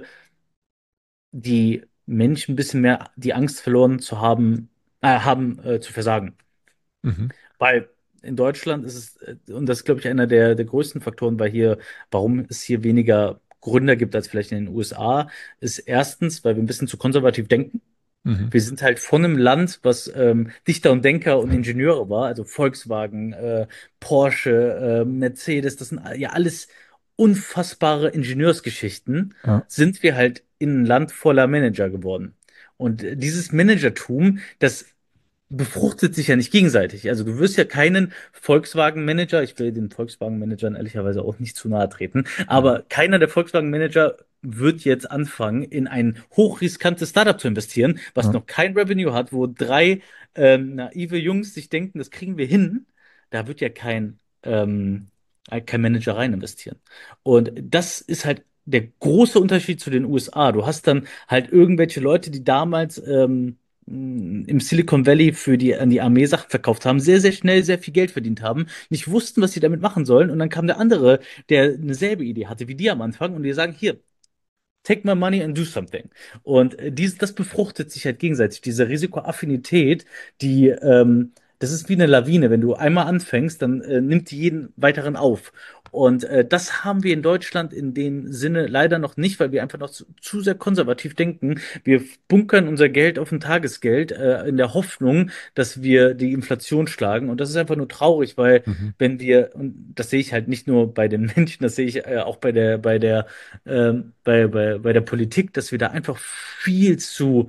die Menschen ein bisschen mehr die Angst verloren zu haben, äh, haben äh, zu versagen. Mhm. Weil in Deutschland ist es, äh, und das ist, glaube ich, einer der, der größten Faktoren, weil hier, warum es hier weniger Gründer gibt als vielleicht in den U S A, ist erstens, weil wir ein bisschen zu konservativ denken. Mhm. Wir sind halt von einem Land, was ähm, Dichter und Denker und Ingenieure war, also Volkswagen, äh, Porsche, äh, Mercedes, das sind ja alles unfassbare Ingenieursgeschichten, Ja. sind wir halt in ein Land voller Manager geworden. Und äh, dieses Managertum, das befruchtet sich ja nicht gegenseitig. Also du wirst ja keinen Volkswagen-Manager, ich will den Volkswagen-Managern ehrlicherweise auch nicht zu nahe treten, Mhm. aber keiner der Volkswagen-Manager wird jetzt anfangen, in ein hochriskantes Startup zu investieren, was Ja. noch kein Revenue hat, wo drei ähm, naive Jungs sich denken, das kriegen wir hin. Da wird ja kein, ähm, kein Manager rein investieren. Und das ist halt der große Unterschied zu den U S A. Du hast dann halt irgendwelche Leute, die damals ähm, im Silicon Valley für die, an die Armee Sachen verkauft haben, sehr, sehr schnell sehr viel Geld verdient haben, nicht wussten, was sie damit machen sollen. Und dann kam der andere, der eine selbe Idee hatte wie die am Anfang und die sagen, hier, take my money and do something. Und äh, dies, das befruchtet sich halt gegenseitig. Diese Risikoaffinität, die, ähm, das ist wie eine Lawine. Wenn du einmal anfängst, dann äh, nimmt die jeden weiteren auf. Und äh, das haben wir in Deutschland in dem Sinne leider noch nicht, weil wir einfach noch zu, zu sehr konservativ denken. Wir bunkern unser Geld auf ein Tagesgeld äh, in der Hoffnung, dass wir die Inflation schlagen. Und das ist einfach nur traurig, weil Mhm. wenn wir, und das sehe ich halt nicht nur bei den Menschen, das sehe ich äh, auch bei der, bei der ähm, bei, bei, bei der Politik, dass wir da einfach viel zu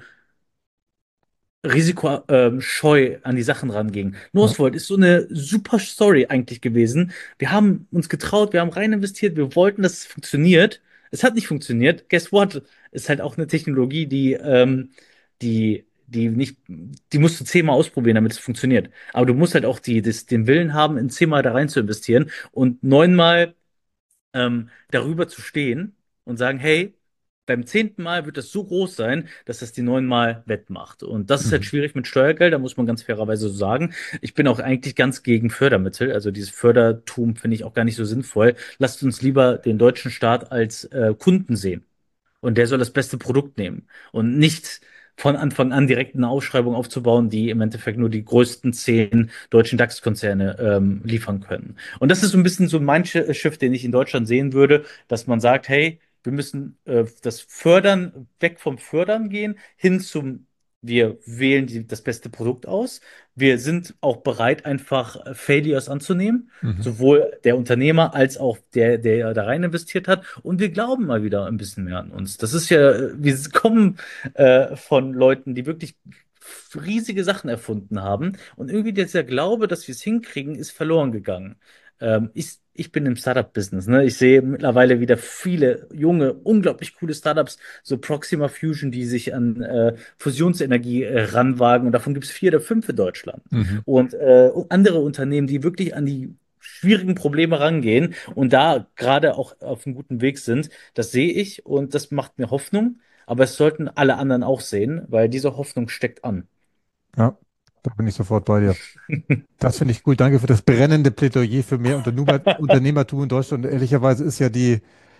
risikoscheu an die Sachen rangingen. Ja. Northvolt ist so eine super Story eigentlich gewesen. Wir haben uns getraut, wir haben rein investiert, wir wollten, dass es funktioniert. Es hat nicht funktioniert. Guess what? Ist halt auch eine Technologie, die, ähm, die, die nicht, die musst du zehnmal ausprobieren, damit es funktioniert. Aber du musst halt auch die, das, den Willen haben, in zehnmal da rein zu investieren und neunmal ähm, darüber zu stehen und sagen, hey, beim zehnten Mal wird das so groß sein, dass das die neunmal wettmacht. Und das ist halt Mhm. schwierig mit Steuergeldern, muss man ganz fairerweise so sagen. Ich bin auch eigentlich ganz gegen Fördermittel. Also dieses Fördertum finde ich auch gar nicht so sinnvoll. Lasst uns lieber den deutschen Staat als äh, Kunden sehen. Und der soll das beste Produkt nehmen. Und nicht von Anfang an direkt eine Ausschreibung aufzubauen, die im Endeffekt nur die größten zehn deutschen DAX-Konzerne ähm, liefern können. Und das ist so ein bisschen so ein Mindshift, den ich in Deutschland sehen würde, dass man sagt, hey, wir müssen äh, das Fördern, weg vom Fördern gehen, hin zum, wir wählen die, das beste Produkt aus. Wir sind auch bereit, einfach äh, Failures anzunehmen, Mhm. sowohl der Unternehmer als auch der, der da rein investiert hat. Und wir glauben mal wieder ein bisschen mehr an uns. Das ist ja, äh, wir kommen äh, von Leuten, die wirklich riesige Sachen erfunden haben. Und irgendwie dieser Glaube, dass wir es hinkriegen, ist verloren gegangen. Ähm, ich, ich bin im Startup-Business, ne? Ich sehe mittlerweile wieder viele junge, unglaublich coole Startups, so Proxima Fusion, die sich an äh, Fusionsenergie äh, ranwagen. Und davon gibt es vier oder fünf in Deutschland. Mhm. Und äh, andere Unternehmen, die wirklich an die schwierigen Probleme rangehen und da gerade auch auf einem guten Weg sind, das sehe ich und das macht mir Hoffnung. Aber es sollten alle anderen auch sehen, weil diese Hoffnung steckt an. Ja, da bin ich sofort bei dir. Das finde ich cool. Danke für das brennende Plädoyer für mehr Unternehmer, Unternehmertum in Deutschland. Und ehrlicherweise ist ja die,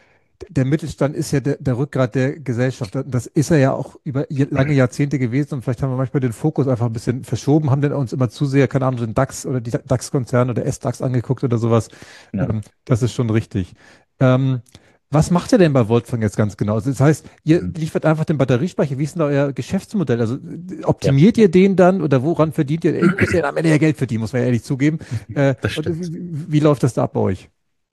der Mittelstand ist ja der, der Rückgrat der Gesellschaft. Das ist er ja auch über je- lange Jahrzehnte gewesen. Und vielleicht haben wir manchmal den Fokus einfach ein bisschen verschoben, haben dann uns immer zu sehr, keine Ahnung, den DAX oder die DAX-Konzerne oder S-DAX angeguckt oder sowas. Ja. Ähm, das ist schon richtig. Ähm, Was macht ihr denn bei Voltfang jetzt ganz genau? Also das heißt, ihr Mhm. liefert einfach den Batteriespeicher. Wie ist denn da euer Geschäftsmodell? Also äh, Ja, optimiert ihr den dann oder woran verdient ihr? Irgendwo muss ihr am Ende ja Geld verdienen, muss man ja ehrlich zugeben. Äh, das und stimmt. wie, wie läuft das da ab bei euch?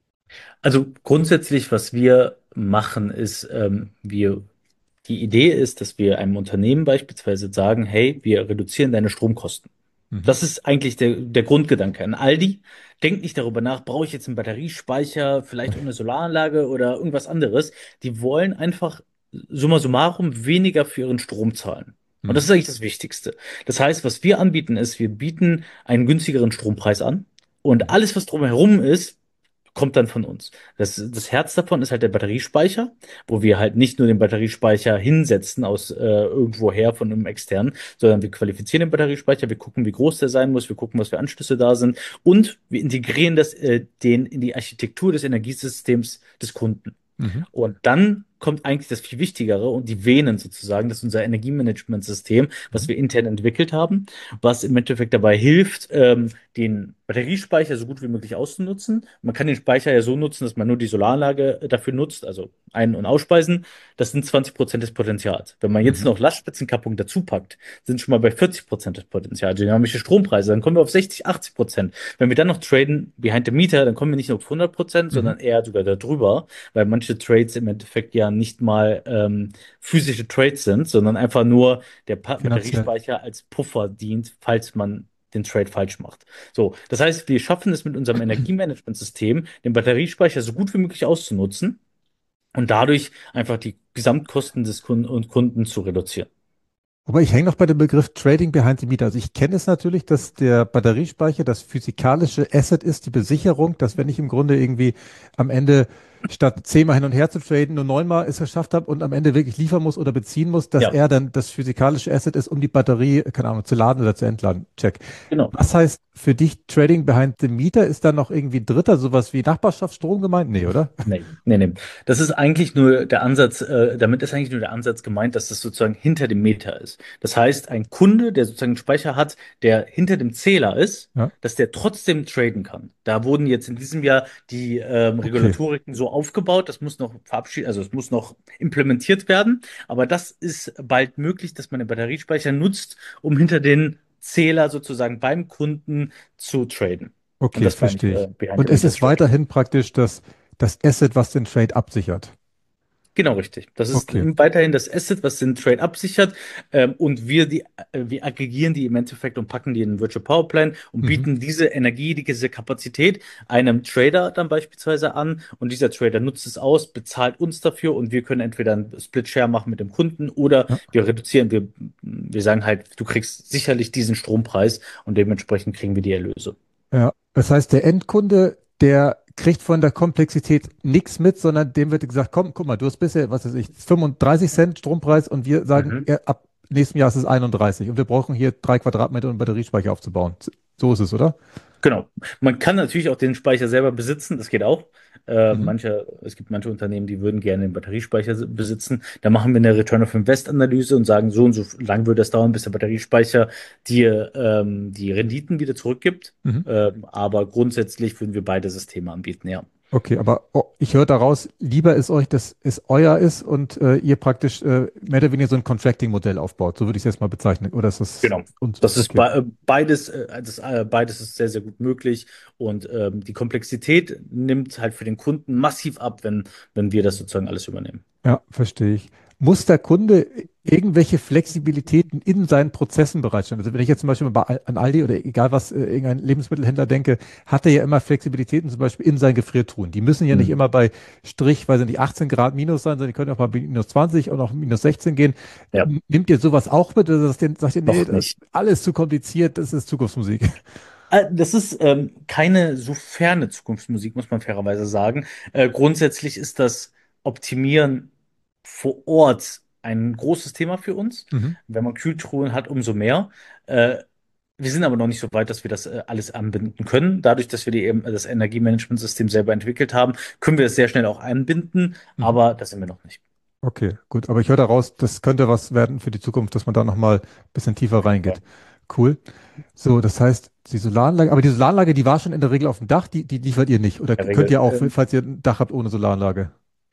Also grundsätzlich, was wir machen, ist, ähm, wir, die Idee ist, dass wir einem Unternehmen beispielsweise sagen, hey, wir reduzieren deine Stromkosten. Mhm. Das ist eigentlich der, der Grundgedanke. Ein Aldi denkt nicht darüber nach, brauche ich jetzt einen Batteriespeicher, vielleicht auch eine Solaranlage oder irgendwas anderes. Die wollen einfach summa summarum weniger für ihren Strom zahlen. Und das Mhm. ist eigentlich das Wichtigste. Das heißt, was wir anbieten, ist, wir bieten einen günstigeren Strompreis an und Mhm. alles, was drumherum ist, kommt dann von uns. Das, das Herz davon ist halt der Batteriespeicher, wo wir halt nicht nur den Batteriespeicher hinsetzen aus äh, irgendwoher von einem externen, sondern wir qualifizieren den Batteriespeicher, wir gucken, wie groß der sein muss, wir gucken, was für Anschlüsse da sind und wir integrieren das äh, den in die Architektur des Energiesystems des Kunden. Mhm. Und dann kommt eigentlich das viel Wichtigere und die Venen sozusagen, das ist unser Energiemanagementsystem, was Mhm. wir intern entwickelt haben, was im Endeffekt dabei hilft, ähm, den Batteriespeicher so gut wie möglich auszunutzen. Man kann den Speicher ja so nutzen, dass man nur die Solaranlage äh, dafür nutzt, also ein- und ausspeisen. Das sind zwanzig Prozent des Potenzials. Wenn man jetzt Mhm. noch Lastspitzenkappung dazu packt, sind schon mal bei vierzig Prozent des Potenzials. Dynamische Strompreise, dann kommen wir auf sechzig, achtzig Prozent. Wenn wir dann noch traden behind the meter, dann kommen wir nicht nur auf hundert Prozent, Mhm. sondern eher sogar darüber, weil manche Trades im Endeffekt ja nicht mal ähm, physische Trades sind, sondern einfach nur der pa Finanziell. Batteriespeicher als Puffer dient, falls man den Trade falsch macht. So, das heißt, wir schaffen es mit unserem Energiemanagementsystem, den Batteriespeicher so gut wie möglich auszunutzen und dadurch einfach die Gesamtkosten des Kunden und Kunden zu reduzieren. Aber ich hänge noch bei dem Begriff Trading behind the meter. Also ich kenne es natürlich, dass der Batteriespeicher das physikalische Asset ist, die Besicherung, dass wenn ich im Grunde irgendwie am Ende statt zehnmal hin und her zu traden, nur neunmal es geschafft habe und am Ende wirklich liefern muss oder beziehen muss, dass Ja, er dann das physikalische Asset ist, um die Batterie, keine Ahnung, zu laden oder zu entladen. Check. genau. Was heißt für dich Trading behind the meter? Ist da noch irgendwie ein dritter, sowas wie Nachbarschaftsstrom gemeint? Nee, oder? Nee, nee, nee. Das ist eigentlich nur der Ansatz, äh, damit ist eigentlich nur der Ansatz gemeint, dass das sozusagen hinter dem Meter ist. Das heißt, ein Kunde, der sozusagen einen Speicher hat, der hinter dem Zähler ist, Ja, dass der trotzdem traden kann. Da wurden jetzt in diesem Jahr die ähm, okay. Regulatoriken so aufgebaut, das muss noch verabschiedet, also es muss noch implementiert werden, aber das ist bald möglich, dass man den Batteriespeicher nutzt, um hinter den Zähler sozusagen beim Kunden zu traden. Und Okay, das meine ich verstehe äh, ich. Behind Und the es Meter ist Trading. weiterhin praktisch das, das Asset, was den Trade absichert. Genau, richtig. Das ist Okay. weiterhin das Asset, was den Trade absichert. Ähm, und wir, die, äh, wir aggregieren die im Endeffekt und packen die in den Virtual Power Plan und Mhm. bieten diese Energie, diese Kapazität einem Trader dann beispielsweise an. Und dieser Trader nutzt es aus, bezahlt uns dafür und wir können entweder einen Split Share machen mit dem Kunden oder Ja. wir reduzieren, wir, wir sagen halt, du kriegst sicherlich diesen Strompreis und dementsprechend kriegen wir die Erlöse. Ja. Das heißt, der Endkunde, der kriegt von der Komplexität nichts mit, sondern dem wird gesagt, komm, guck mal, du hast bisher, was weiß ich, fünfunddreißig Cent Strompreis und wir sagen, Mhm. ja, ab nächsten Jahr ist es einunddreißig und wir brauchen hier drei Quadratmeter, um Batteriespeicher aufzubauen. So ist es, oder? Genau. Man kann natürlich auch den Speicher selber besitzen, das geht auch. Äh, Mhm. manche, es gibt manche Unternehmen, die würden gerne den Batteriespeicher s- besitzen. Da machen wir eine Return of Invest Analyse und sagen, so und so lang würde es dauern, bis der Batteriespeicher dir ähm, die Renditen wieder zurückgibt. Mhm. Ähm, aber grundsätzlich würden wir beide Systeme anbieten, ja. Okay, aber oh, ich höre daraus, lieber ist euch, dass es euer ist und äh, ihr praktisch äh, mehr oder weniger so ein Contracting-Modell aufbaut. So würde ich es jetzt mal bezeichnen. Oder ist das Genau. und Das ist okay. be äh, beides, äh, das, äh, beides ist sehr, sehr gut möglich. Und ähm, die Komplexität nimmt halt für den Kunden massiv ab, wenn, wenn wir das sozusagen alles übernehmen. Ja, verstehe ich. Muss der Kunde irgendwelche Flexibilitäten in seinen Prozessen bereitstellen? Also wenn ich jetzt zum Beispiel bei, Al- an Aldi oder egal was, äh, irgendein Lebensmittelhändler denke, hat er ja immer Flexibilitäten zum Beispiel in seinen Gefriertruhen. Die müssen ja nicht Hm. immer bei Strich, weiß ich nicht, achtzehn Grad minus sein, sondern die können auch mal bei minus zwanzig und auch minus sechzehn gehen. Ja, Ähm, Nimmt ihr sowas auch mit oder sagt ihr, sagt ihr, nee, noch das ist nicht. alles zu kompliziert, das ist Zukunftsmusik? Äh, Das ist ähm, keine so ferne Zukunftsmusik, muss man fairerweise sagen. Äh, grundsätzlich ist das Optimieren vor Ort ein großes Thema für uns. Mhm. Wenn man Kühltruhen hat, umso mehr. Äh, wir sind aber noch nicht so weit, dass wir das äh, alles anbinden können. Dadurch, dass wir die, eben das Energiemanagementsystem selber entwickelt haben, können wir es sehr schnell auch anbinden, Mhm. aber das sind wir noch nicht. Okay, gut. Aber ich höre daraus, das könnte was werden für die Zukunft, dass man da nochmal ein bisschen tiefer Auf jeden Fall. reingeht. Cool. So, das heißt, die Solaranlage, aber die Solaranlage, die war schon in der Regel auf dem Dach, die, die liefert ihr nicht. Oder In der könnt Regel. ihr auch, Ähm, falls ihr ein Dach habt ohne Solaranlage?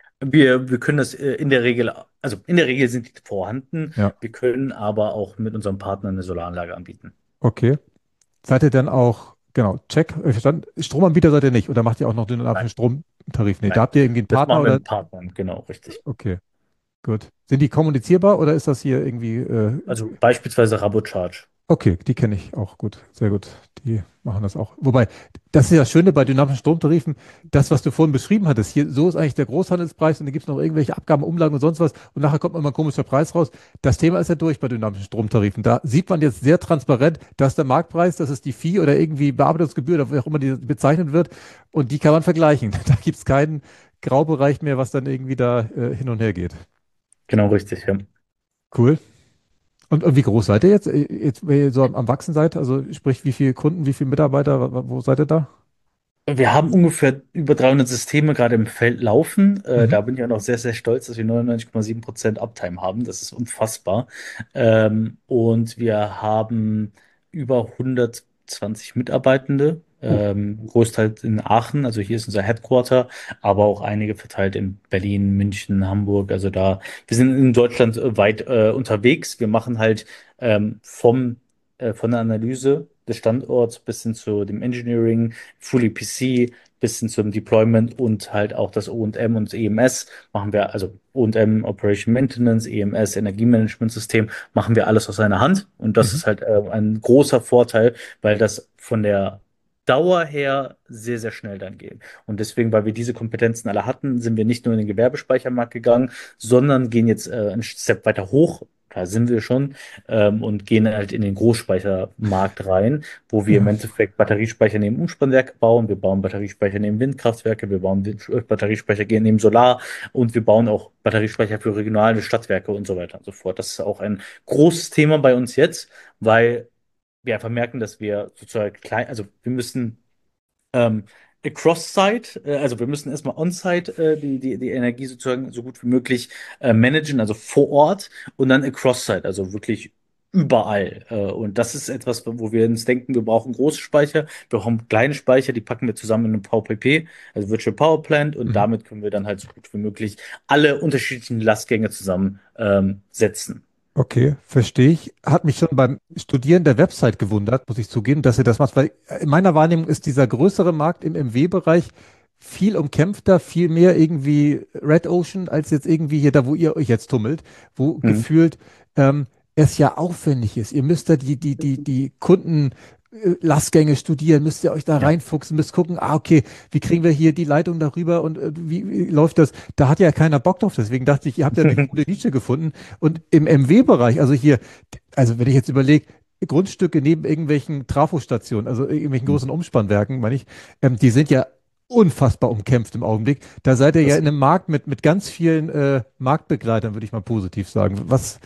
wir, wir können das äh, in der Regel, also in der Regel sind die vorhanden. Ja, Wir können aber auch mit unserem Partner eine Solaranlage anbieten. okay. Seid ihr dann auch, genau, check, äh, verstanden, Stromanbieter seid ihr nicht oder macht ihr auch noch den Nein, Stromtarif? Nee, da nein. habt ihr irgendwie einen Das Partner machen wir oder? mit Partnern, genau, richtig. Okay, gut. Sind die kommunizierbar oder ist das hier irgendwie, äh, Also beispielsweise Rabocharge. okay, die kenne ich auch gut, sehr gut. Die machen das auch. Wobei, das ist ja das Schöne bei dynamischen Stromtarifen, das, was du vorhin beschrieben hattest, hier, so ist eigentlich der Großhandelspreis und dann gibt es noch irgendwelche Abgaben, Umlagen und sonst was und nachher kommt immer ein komischer Preis raus. Das Thema ist ja durch bei dynamischen Stromtarifen. Da sieht man jetzt sehr transparent, dass der Marktpreis, das ist die Fee oder irgendwie Bearbeitungsgebühr oder wie auch immer die bezeichnet wird und die kann man vergleichen. Da gibt es keinen Graubereich mehr, was dann irgendwie da äh, hin und her geht. Genau, richtig, ja. Cool. Und, und wie groß seid ihr jetzt? Äh, Jetzt, wenn ihr so am, am Wachsen seid, also sprich, wie viele Kunden, wie viele Mitarbeiter, wo, wo seid ihr da? Wir haben ungefähr über dreihundert Systeme gerade im Feld laufen. Äh, Mhm. da bin ich auch noch sehr, sehr stolz, dass wir neunundneunzig Komma sieben Prozent Uptime haben. Das ist unfassbar. Ähm, und wir haben über hundertzwanzig Mitarbeitende, Uh, ähm, großteils in Aachen, also hier ist unser Headquarter, aber auch einige verteilt in Berlin, München, Hamburg. Also da, wir sind in Deutschland äh, weit äh, unterwegs. Wir machen halt ähm, vom, äh, von der Analyse des Standorts bis hin zu dem Engineering, Fully P C bis hin zum Deployment und halt auch das O und M und E M S machen wir, also O und M, Operation Maintenance, E M S, Energiemanagementsystem, machen wir alles aus einer Hand. Und das mhm. ist halt äh, ein großer Vorteil, weil das von der Dauer her sehr, sehr schnell dann geht. Und deswegen, weil wir diese Kompetenzen alle hatten, sind wir nicht nur in den Gewerbespeichermarkt gegangen, sondern gehen jetzt äh, einen Step weiter hoch. Da sind wir schon ähm, und gehen halt in den Großspeichermarkt rein, wo wir im Ja, Endeffekt Batteriespeicher neben Umspannwerke bauen. Wir bauen Batteriespeicher neben Windkraftwerke, wir bauen Wind- äh, Batteriespeicher neben Solar und wir bauen auch Batteriespeicher für regionale Stadtwerke und so weiter und so fort. Das ist auch ein großes Thema bei uns jetzt, weil wir einfach merken, dass wir sozusagen klein, also wir müssen ähm, Across-Site, äh, also wir müssen erstmal On-Site äh, die, die, die Energie sozusagen so gut wie möglich äh, managen, also vor Ort und dann Across-Site, also wirklich überall. Äh, und das ist etwas, wo wir uns denken, wir brauchen große Speicher, wir brauchen kleine Speicher, die packen wir zusammen in einen V P P, also Virtual Power Plant, und mhm. damit können wir dann halt so gut wie möglich alle unterschiedlichen Lastgänge zusammen ähm, setzen. Okay, verstehe ich. Hat mich schon beim Studieren der Website gewundert, muss ich zugeben, dass ihr das macht, weil in meiner Wahrnehmung ist dieser größere Markt im M W-Bereich viel umkämpfter, viel mehr irgendwie Red Ocean als jetzt irgendwie hier da, wo ihr euch jetzt tummelt, wo Mhm. gefühlt ähm, es ja aufwendig ist. Ihr müsst da die, die, die, die Kunden äh, Lastgänge studieren, müsst ihr euch da Ja. reinfuchsen, müsst gucken, ah, okay, wie kriegen wir hier die Leitung darüber und äh, wie, wie läuft das? Da hat ja keiner Bock drauf. Deswegen dachte ich, ihr habt ja eine coole Nische gefunden. Und im M W-Bereich, also hier, also wenn ich jetzt überlege, Grundstücke neben irgendwelchen Trafostationen, also irgendwelchen großen Umspannwerken, meine ich, ähm, die sind ja unfassbar umkämpft im Augenblick. Da seid ihr ja Das in einem Markt mit, mit ganz vielen äh, Marktbegleitern, würde ich mal positiv sagen. Was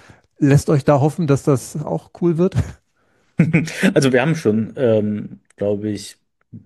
lässt euch da hoffen, dass das auch cool wird? Also wir haben schon, ähm, glaube ich,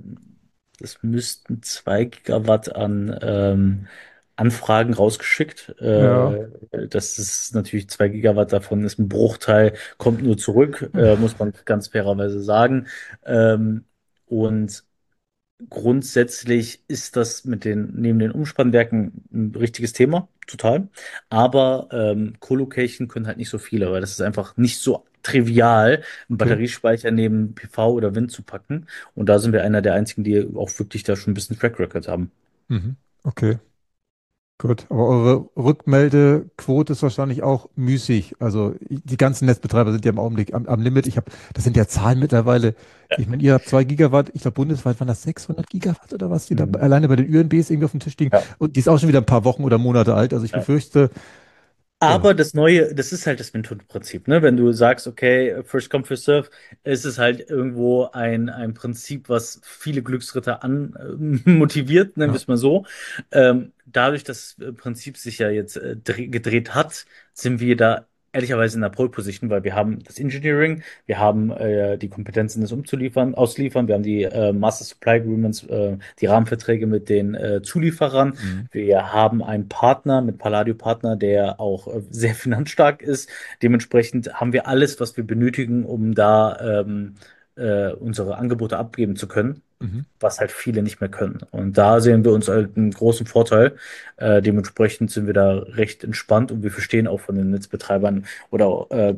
das müssten zwei Gigawatt an ähm, Anfragen rausgeschickt. Ja. Äh, das ist natürlich zwei Gigawatt davon ist ein Bruchteil, kommt nur zurück, äh, muss man ganz fairerweise sagen. Ähm, und Grundsätzlich ist das mit den, neben den Umspannwerken ein richtiges Thema, total. Aber ähm, Colocation können halt nicht so viele, weil das ist einfach nicht so trivial, einen Okay. Batteriespeicher neben P V oder Wind zu packen. Und da sind wir einer der einzigen, die auch wirklich da schon ein bisschen Track Record haben. Mhm. Okay. Gut, aber eure Rückmeldequote ist wahrscheinlich auch müßig. Also die ganzen Netzbetreiber sind ja im Augenblick am, am Limit. Ich habe, das sind ja Zahlen mittlerweile. Ja. Ich meine, ihr habt zwei Gigawatt. Ich glaube, bundesweit waren das sechshundert Gigawatt oder was, die da Mhm. alleine bei den Ü N Bs irgendwie auf dem Tisch liegen. Ja. Und die ist auch schon wieder ein paar Wochen oder Monate alt. Also ich Ja. befürchte, ja. Aber das Neue, das ist halt das Windhund-Prinzip, ne? Wenn du sagst, okay, first come, first serve, ist es halt irgendwo ein, ein Prinzip, was viele Glücksritter an äh, motiviert, nennen wir Ja. es mal so. Ähm, dadurch, dass das Prinzip sich ja jetzt äh, dreh- gedreht hat, sind wir da ehrlicherweise in der Pole Position, weil wir haben das Engineering, wir haben äh, die Kompetenzen, das umzuliefern, ausliefern, wir haben die äh, Master Supply Agreements, äh, die Rahmenverträge mit den äh, Zulieferern. Mhm. Wir haben einen Partner mit Palladio Partner, der auch äh, sehr finanzstark ist. Dementsprechend haben wir alles, was wir benötigen, um da ähm, äh, unsere Angebote abgeben zu können, Mhm. was halt viele nicht mehr können. Und da sehen wir uns halt einen großen Vorteil. Äh, dementsprechend sind wir da recht entspannt und wir verstehen auch von den Netzbetreibern oder äh,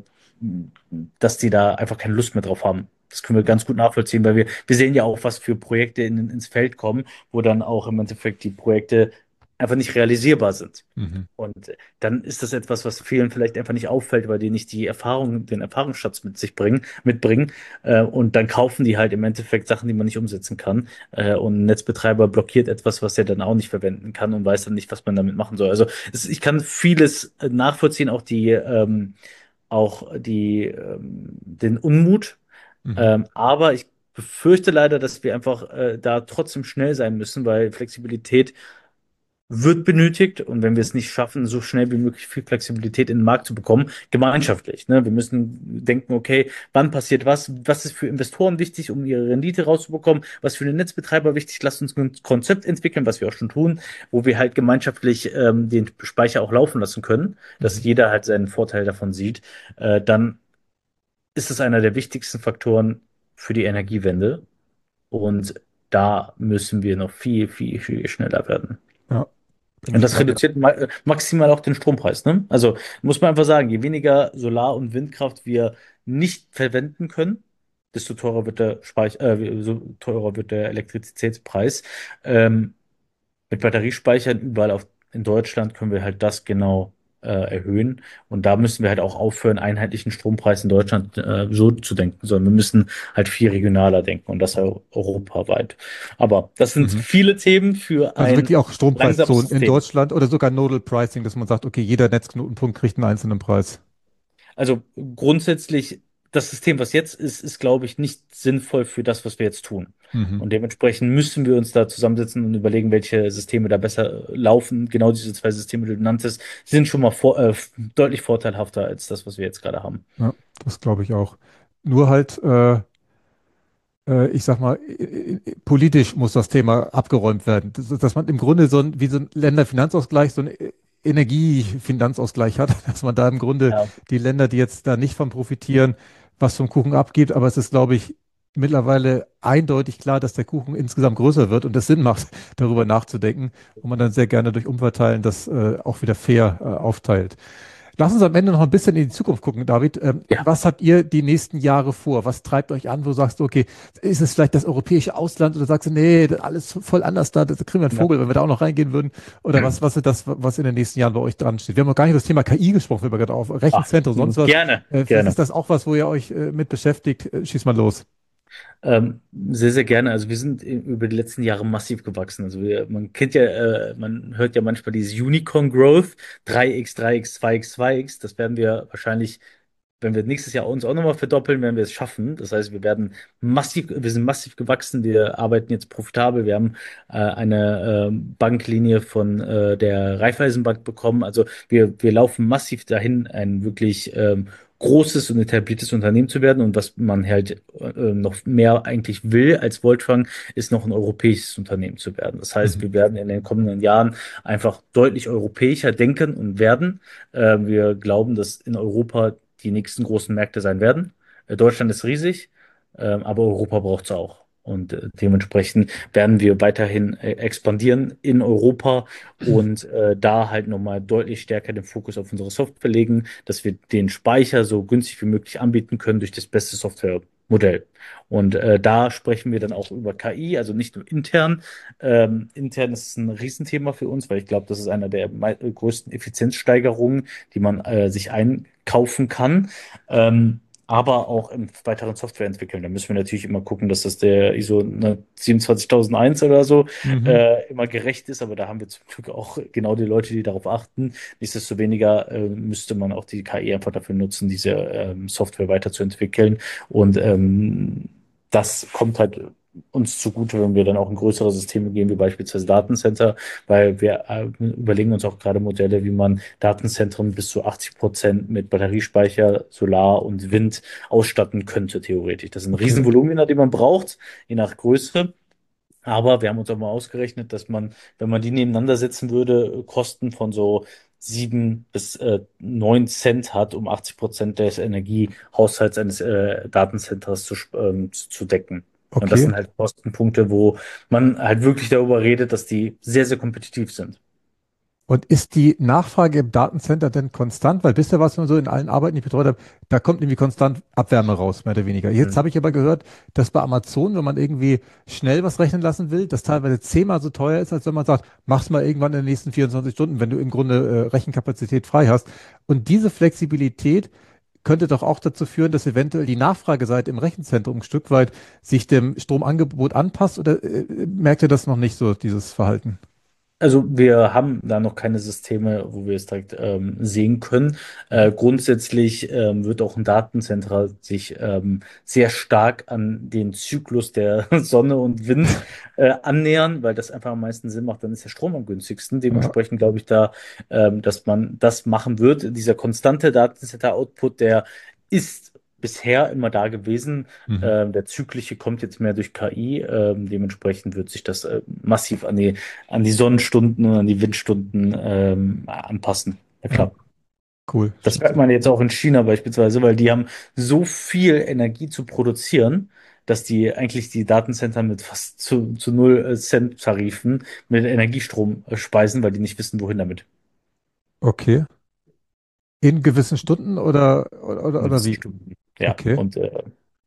dass die da einfach keine Lust mehr drauf haben. Das können wir ganz gut nachvollziehen, weil wir, wir sehen ja auch, was für Projekte in, ins Feld kommen, wo dann auch im Endeffekt die Projekte einfach nicht realisierbar sind. Mhm. Und dann ist das etwas, was vielen vielleicht einfach nicht auffällt, weil die nicht die Erfahrung, den Erfahrungsschatz mit sich bringen, mitbringen. Äh, und dann kaufen die halt im Endeffekt Sachen, die man nicht umsetzen kann. Äh, und ein Netzbetreiber blockiert etwas, was er dann auch nicht verwenden kann und weiß dann nicht, was man damit machen soll. Also es, ich kann vieles äh, nachvollziehen, auch die, ähm, auch die, ähm, den Unmut. Mhm. Ähm, aber ich befürchte leider, dass wir einfach äh, da trotzdem schnell sein müssen, weil Flexibilität wird benötigt und wenn wir es nicht schaffen, so schnell wie möglich viel Flexibilität in den Markt zu bekommen, gemeinschaftlich. Ne? Wir müssen denken, okay, wann passiert was? Was ist für Investoren wichtig, um ihre Rendite rauszubekommen? Was für den Netzbetreiber wichtig? Lasst uns ein Konzept entwickeln, was wir auch schon tun, wo wir halt gemeinschaftlich ähm, den Speicher auch laufen lassen können, dass Mhm. jeder halt seinen Vorteil davon sieht. Äh, dann ist es einer der wichtigsten Faktoren für die Energiewende und da müssen wir noch viel, viel, viel schneller werden. Ja, bin Und ich das bei dir. reduziert ma äh, maximal auch den Strompreis, ne? Also muss man einfach sagen, je weniger Solar- und Windkraft wir nicht verwenden können, desto teurer wird der Speich äh, so teurer wird der Elektrizitätspreis. Ähm, mit Batteriespeichern überall auf, in Deutschland können wir halt das genau äh, erhöhen. Und da müssen wir halt auch aufhören, einheitlichen Strompreis in Deutschland äh, so zu denken, sondern wir müssen halt viel regionaler denken und das eu- europaweit. Aber das sind Mhm. viele Themen für Also ein wirklich auch langsames Strompreiszonen in System. Deutschland oder sogar Nodal Pricing, dass man sagt, okay, jeder Netzknotenpunkt kriegt einen einzelnen Preis. Also grundsätzlich, das System, was jetzt ist, ist, glaube ich, nicht sinnvoll für das, was wir jetzt tun. Mhm. Und dementsprechend müssen wir uns da zusammensetzen und überlegen, welche Systeme da besser laufen. Genau diese zwei Systeme, die du nanntest, sind schon mal vor, äh, deutlich vorteilhafter als das, was wir jetzt gerade haben. Ja, das glaube ich auch. Nur halt, äh, äh, ich sag mal, äh, äh, politisch muss das Thema abgeräumt werden. Das, dass man im Grunde so ein, wie so ein Länderfinanzausgleich, so einen äh, Energiefinanzausgleich hat, dass man da im Grunde Ja. die Länder, die jetzt da nicht von profitieren, was vom Kuchen abgibt. Aber es ist, glaube ich, mittlerweile eindeutig klar, dass der Kuchen insgesamt größer wird und es Sinn macht, darüber nachzudenken und man dann sehr gerne durch Umverteilen das äh, auch wieder fair äh, aufteilt. Lass uns am Ende noch ein bisschen in die Zukunft gucken, David. Ähm, Ja. was habt ihr die nächsten Jahre vor? Was treibt euch an, wo sagst du, okay, ist es vielleicht das europäische Ausland oder sagst du, nee, das ist alles voll anders da, das kriegen wir einen Ja. Vogel, wenn wir da auch noch reingehen würden? Oder was, was ist das, was in den nächsten Jahren bei euch dran steht? Wir haben noch gar nicht über das Thema K I gesprochen, wir gerade auf Ach, Rechenzentrum, sonst was. gerne, Äh, vielleicht gerne. ist das auch was, wo ihr euch äh, mit beschäftigt. Äh, schieß mal los. Ähm, sehr, sehr gerne. Also wir sind i- über die letzten Jahre massiv gewachsen. Also wir, man kennt ja, äh, man hört ja manchmal dieses Unicorn Growth, drei x, drei x, zwei x, zwei x. Das werden wir wahrscheinlich wenn wir nächstes Jahr uns auch nochmal verdoppeln, werden wir es schaffen. Das heißt, wir werden massiv, wir sind massiv gewachsen, wir arbeiten jetzt profitabel, wir haben äh, eine äh, Banklinie von äh, der Raiffeisenbank bekommen. Also wir, wir laufen massiv dahin, ein wirklich ähm, großes und etabliertes Unternehmen zu werden. Und was man halt äh, noch mehr eigentlich will als Voltfang, ist noch ein europäisches Unternehmen zu werden. Das heißt, Mhm. wir werden in den kommenden Jahren einfach deutlich europäischer denken und werden. Äh, wir glauben, dass in Europa die nächsten großen Märkte sein werden. Äh, Deutschland ist riesig, äh, aber Europa braucht es auch. Und äh, dementsprechend werden wir weiterhin äh, expandieren in Europa und äh, da halt nochmal deutlich stärker den Fokus auf unsere Software legen, dass wir den Speicher so günstig wie möglich anbieten können durch das beste Softwaremodell. Und äh, da sprechen wir dann auch über K I, also nicht nur intern. Ähm, intern ist es ein Riesenthema für uns, weil ich glaube, das ist einer der mei- größten Effizienzsteigerungen, die man äh, sich einkaufen kann. Ähm, aber auch im weiteren Software entwickeln. Da müssen wir natürlich immer gucken, dass das der I S O ne, siebenundzwanzigtausendeins oder so Mhm. äh, immer gerecht ist. Aber da haben wir zum Glück auch genau die Leute, die darauf achten. Nichtsdestoweniger äh, müsste man auch die K I einfach dafür nutzen, diese ähm, Software weiterzuentwickeln. Und ähm, das kommt halt uns zugute, wenn wir dann auch in größere Systeme gehen, wie beispielsweise Datencenter, weil wir äh, überlegen uns auch gerade Modelle, wie man Datenzentren bis zu achtzig Prozent mit Batteriespeicher, Solar und Wind ausstatten könnte, theoretisch. Das sind Okay. Riesenvolumina, die man braucht, je nach Größe. Aber wir haben uns auch mal ausgerechnet, dass man, wenn man die nebeneinander setzen würde, Kosten von so sieben bis äh, neun Cent hat, um achtzig Prozent des Energiehaushalts eines äh, Datencenters zu, sp- ähm, zu, zu decken. Und das Okay. sind halt Kostenpunkte, wo man halt wirklich darüber redet, dass die sehr, sehr kompetitiv sind. Und ist die Nachfrage im Datencenter denn konstant? Weil bisher war es nur so in allen Arbeiten, die ich betreut habe, da kommt irgendwie konstant Abwärme raus, mehr oder weniger. Jetzt Mhm. habe ich aber gehört, dass bei Amazon, wenn man irgendwie schnell was rechnen lassen will, das teilweise zehnmal so teuer ist, als wenn man sagt, mach's mal irgendwann in den nächsten vierundzwanzig Stunden, wenn du im Grunde äh, Rechenkapazität frei hast. Und diese Flexibilität könnte doch auch dazu führen, dass eventuell die Nachfrageseite im Rechenzentrum ein Stück weit sich dem Stromangebot anpasst, oder äh, merkt ihr das noch nicht so, dieses Verhalten? Also wir haben da noch keine Systeme, wo wir es direkt ähm, sehen können. Äh, grundsätzlich ähm, wird auch ein Datencenter sich ähm, sehr stark an den Zyklus der Sonne und Wind äh, annähern, weil das einfach am meisten Sinn macht. Dann ist der Strom am günstigsten. Ja. Dementsprechend glaube ich da, ähm, dass man das machen wird. Dieser konstante Datencenter-Output, der ist bisher immer da gewesen. Mhm. Ähm, der zyklische kommt jetzt mehr durch K I. Ähm, dementsprechend wird sich das äh, massiv an die an die Sonnenstunden und an die Windstunden ähm, anpassen. Ja Ja, klar. cool. Das merkt man jetzt auch in China beispielsweise, weil die haben so viel Energie zu produzieren, dass die eigentlich die Datencenter mit fast zu, zu null äh, Cent Tarifen mit Energiestrom äh, speisen, weil die nicht wissen, wohin damit. Okay. In gewissen Stunden oder, oder, oder In oder gewissen wie? Stunden. Ja, Okay, und äh,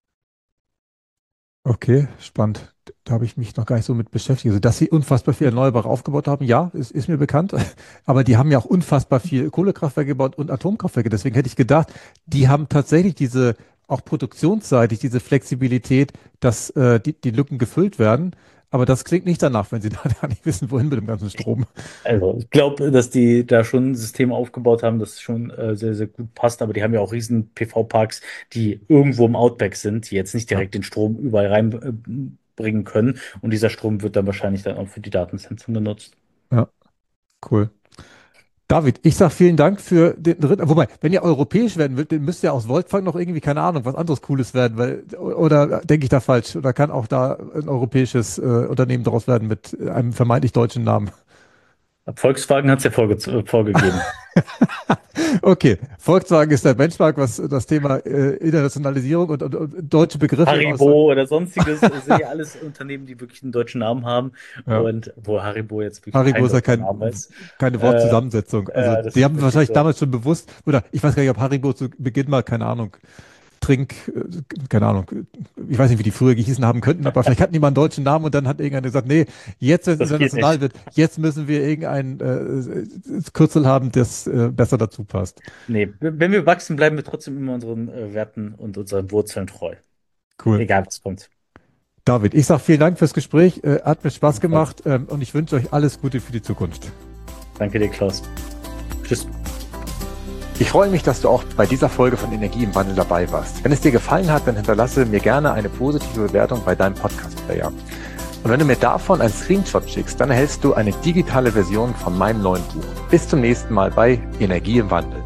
okay, spannend. Da habe ich mich noch gar nicht so mit beschäftigt. Also, dass sie unfassbar viel Erneuerbare aufgebaut haben, ja, ist, ist mir bekannt. Aber die haben ja auch unfassbar viel Kohlekraftwerke gebaut und Atomkraftwerke. Deswegen hätte ich gedacht, die haben tatsächlich diese, auch produktionsseitig, diese Flexibilität, dass äh, die, die Lücken gefüllt werden. Aber das klingt nicht danach, wenn sie da gar nicht wissen, wohin mit dem ganzen Strom. also, ich glaube, dass die da schon ein System aufgebaut haben, das schon äh, sehr, sehr gut passt, aber die haben ja auch riesen P V-Parks, die irgendwo im Outback sind, die jetzt nicht Ja, direkt den Strom überall reinbringen können. Und dieser Strom wird dann wahrscheinlich dann auch für die Datenzentren genutzt. ja, cool. David, ich sage vielen Dank für den dritten. Wobei, wenn ihr europäisch werden wollt, dann müsst ihr aus Voltfang noch irgendwie, keine Ahnung, was anderes Cooles werden, weil, oder denke ich da falsch? Oder kann auch da ein europäisches äh, Unternehmen daraus werden mit einem vermeintlich deutschen Namen? Volkswagen hat es ja vorge äh, vorgegeben. Okay, Volkswagen ist der Benchmark, was das Thema äh, Internationalisierung und, und, und deutsche Begriffe im Ausland. Haribo oder sonstiges, äh, sind ja alles Unternehmen, die wirklich einen deutschen Namen haben. Ja. Und wo Haribo jetzt wirklich Haribo kein ist ja deutscher kein, Name ist. keine Äh, Wortzusammensetzung. Also, äh, das die ist haben wirklich wahrscheinlich so. damals schon bewusst, oder ich weiß gar nicht, ob Haribo zu Beginn mal, keine Ahnung, Trink, äh, keine Ahnung, ich weiß nicht, wie die früher gehießen haben könnten, aber vielleicht hatten die mal einen deutschen Namen und dann hat irgendeiner gesagt, nee, jetzt, wenn es Das geht international nicht. wird, jetzt müssen wir irgendein äh, Kürzel haben, das äh, besser dazu passt. Nee, wenn wir wachsen, bleiben wir trotzdem immer unseren äh, Werten und unseren Wurzeln treu. Cool. Egal, was kommt. David, ich sage vielen Dank fürs Gespräch, äh, hat mir Spaß Ebenfalls. gemacht ähm, und ich wünsche euch alles Gute für die Zukunft. Danke dir, Klaus. Tschüss. Ich freue mich, dass du auch bei dieser Folge von Energie im Wandel dabei warst. Wenn es dir gefallen hat, dann hinterlasse mir gerne eine positive Bewertung bei deinem Podcast-Player. Und wenn du mir davon einen Screenshot schickst, dann erhältst du eine digitale Version von meinem neuen Buch. Bis zum nächsten Mal bei Energie im Wandel.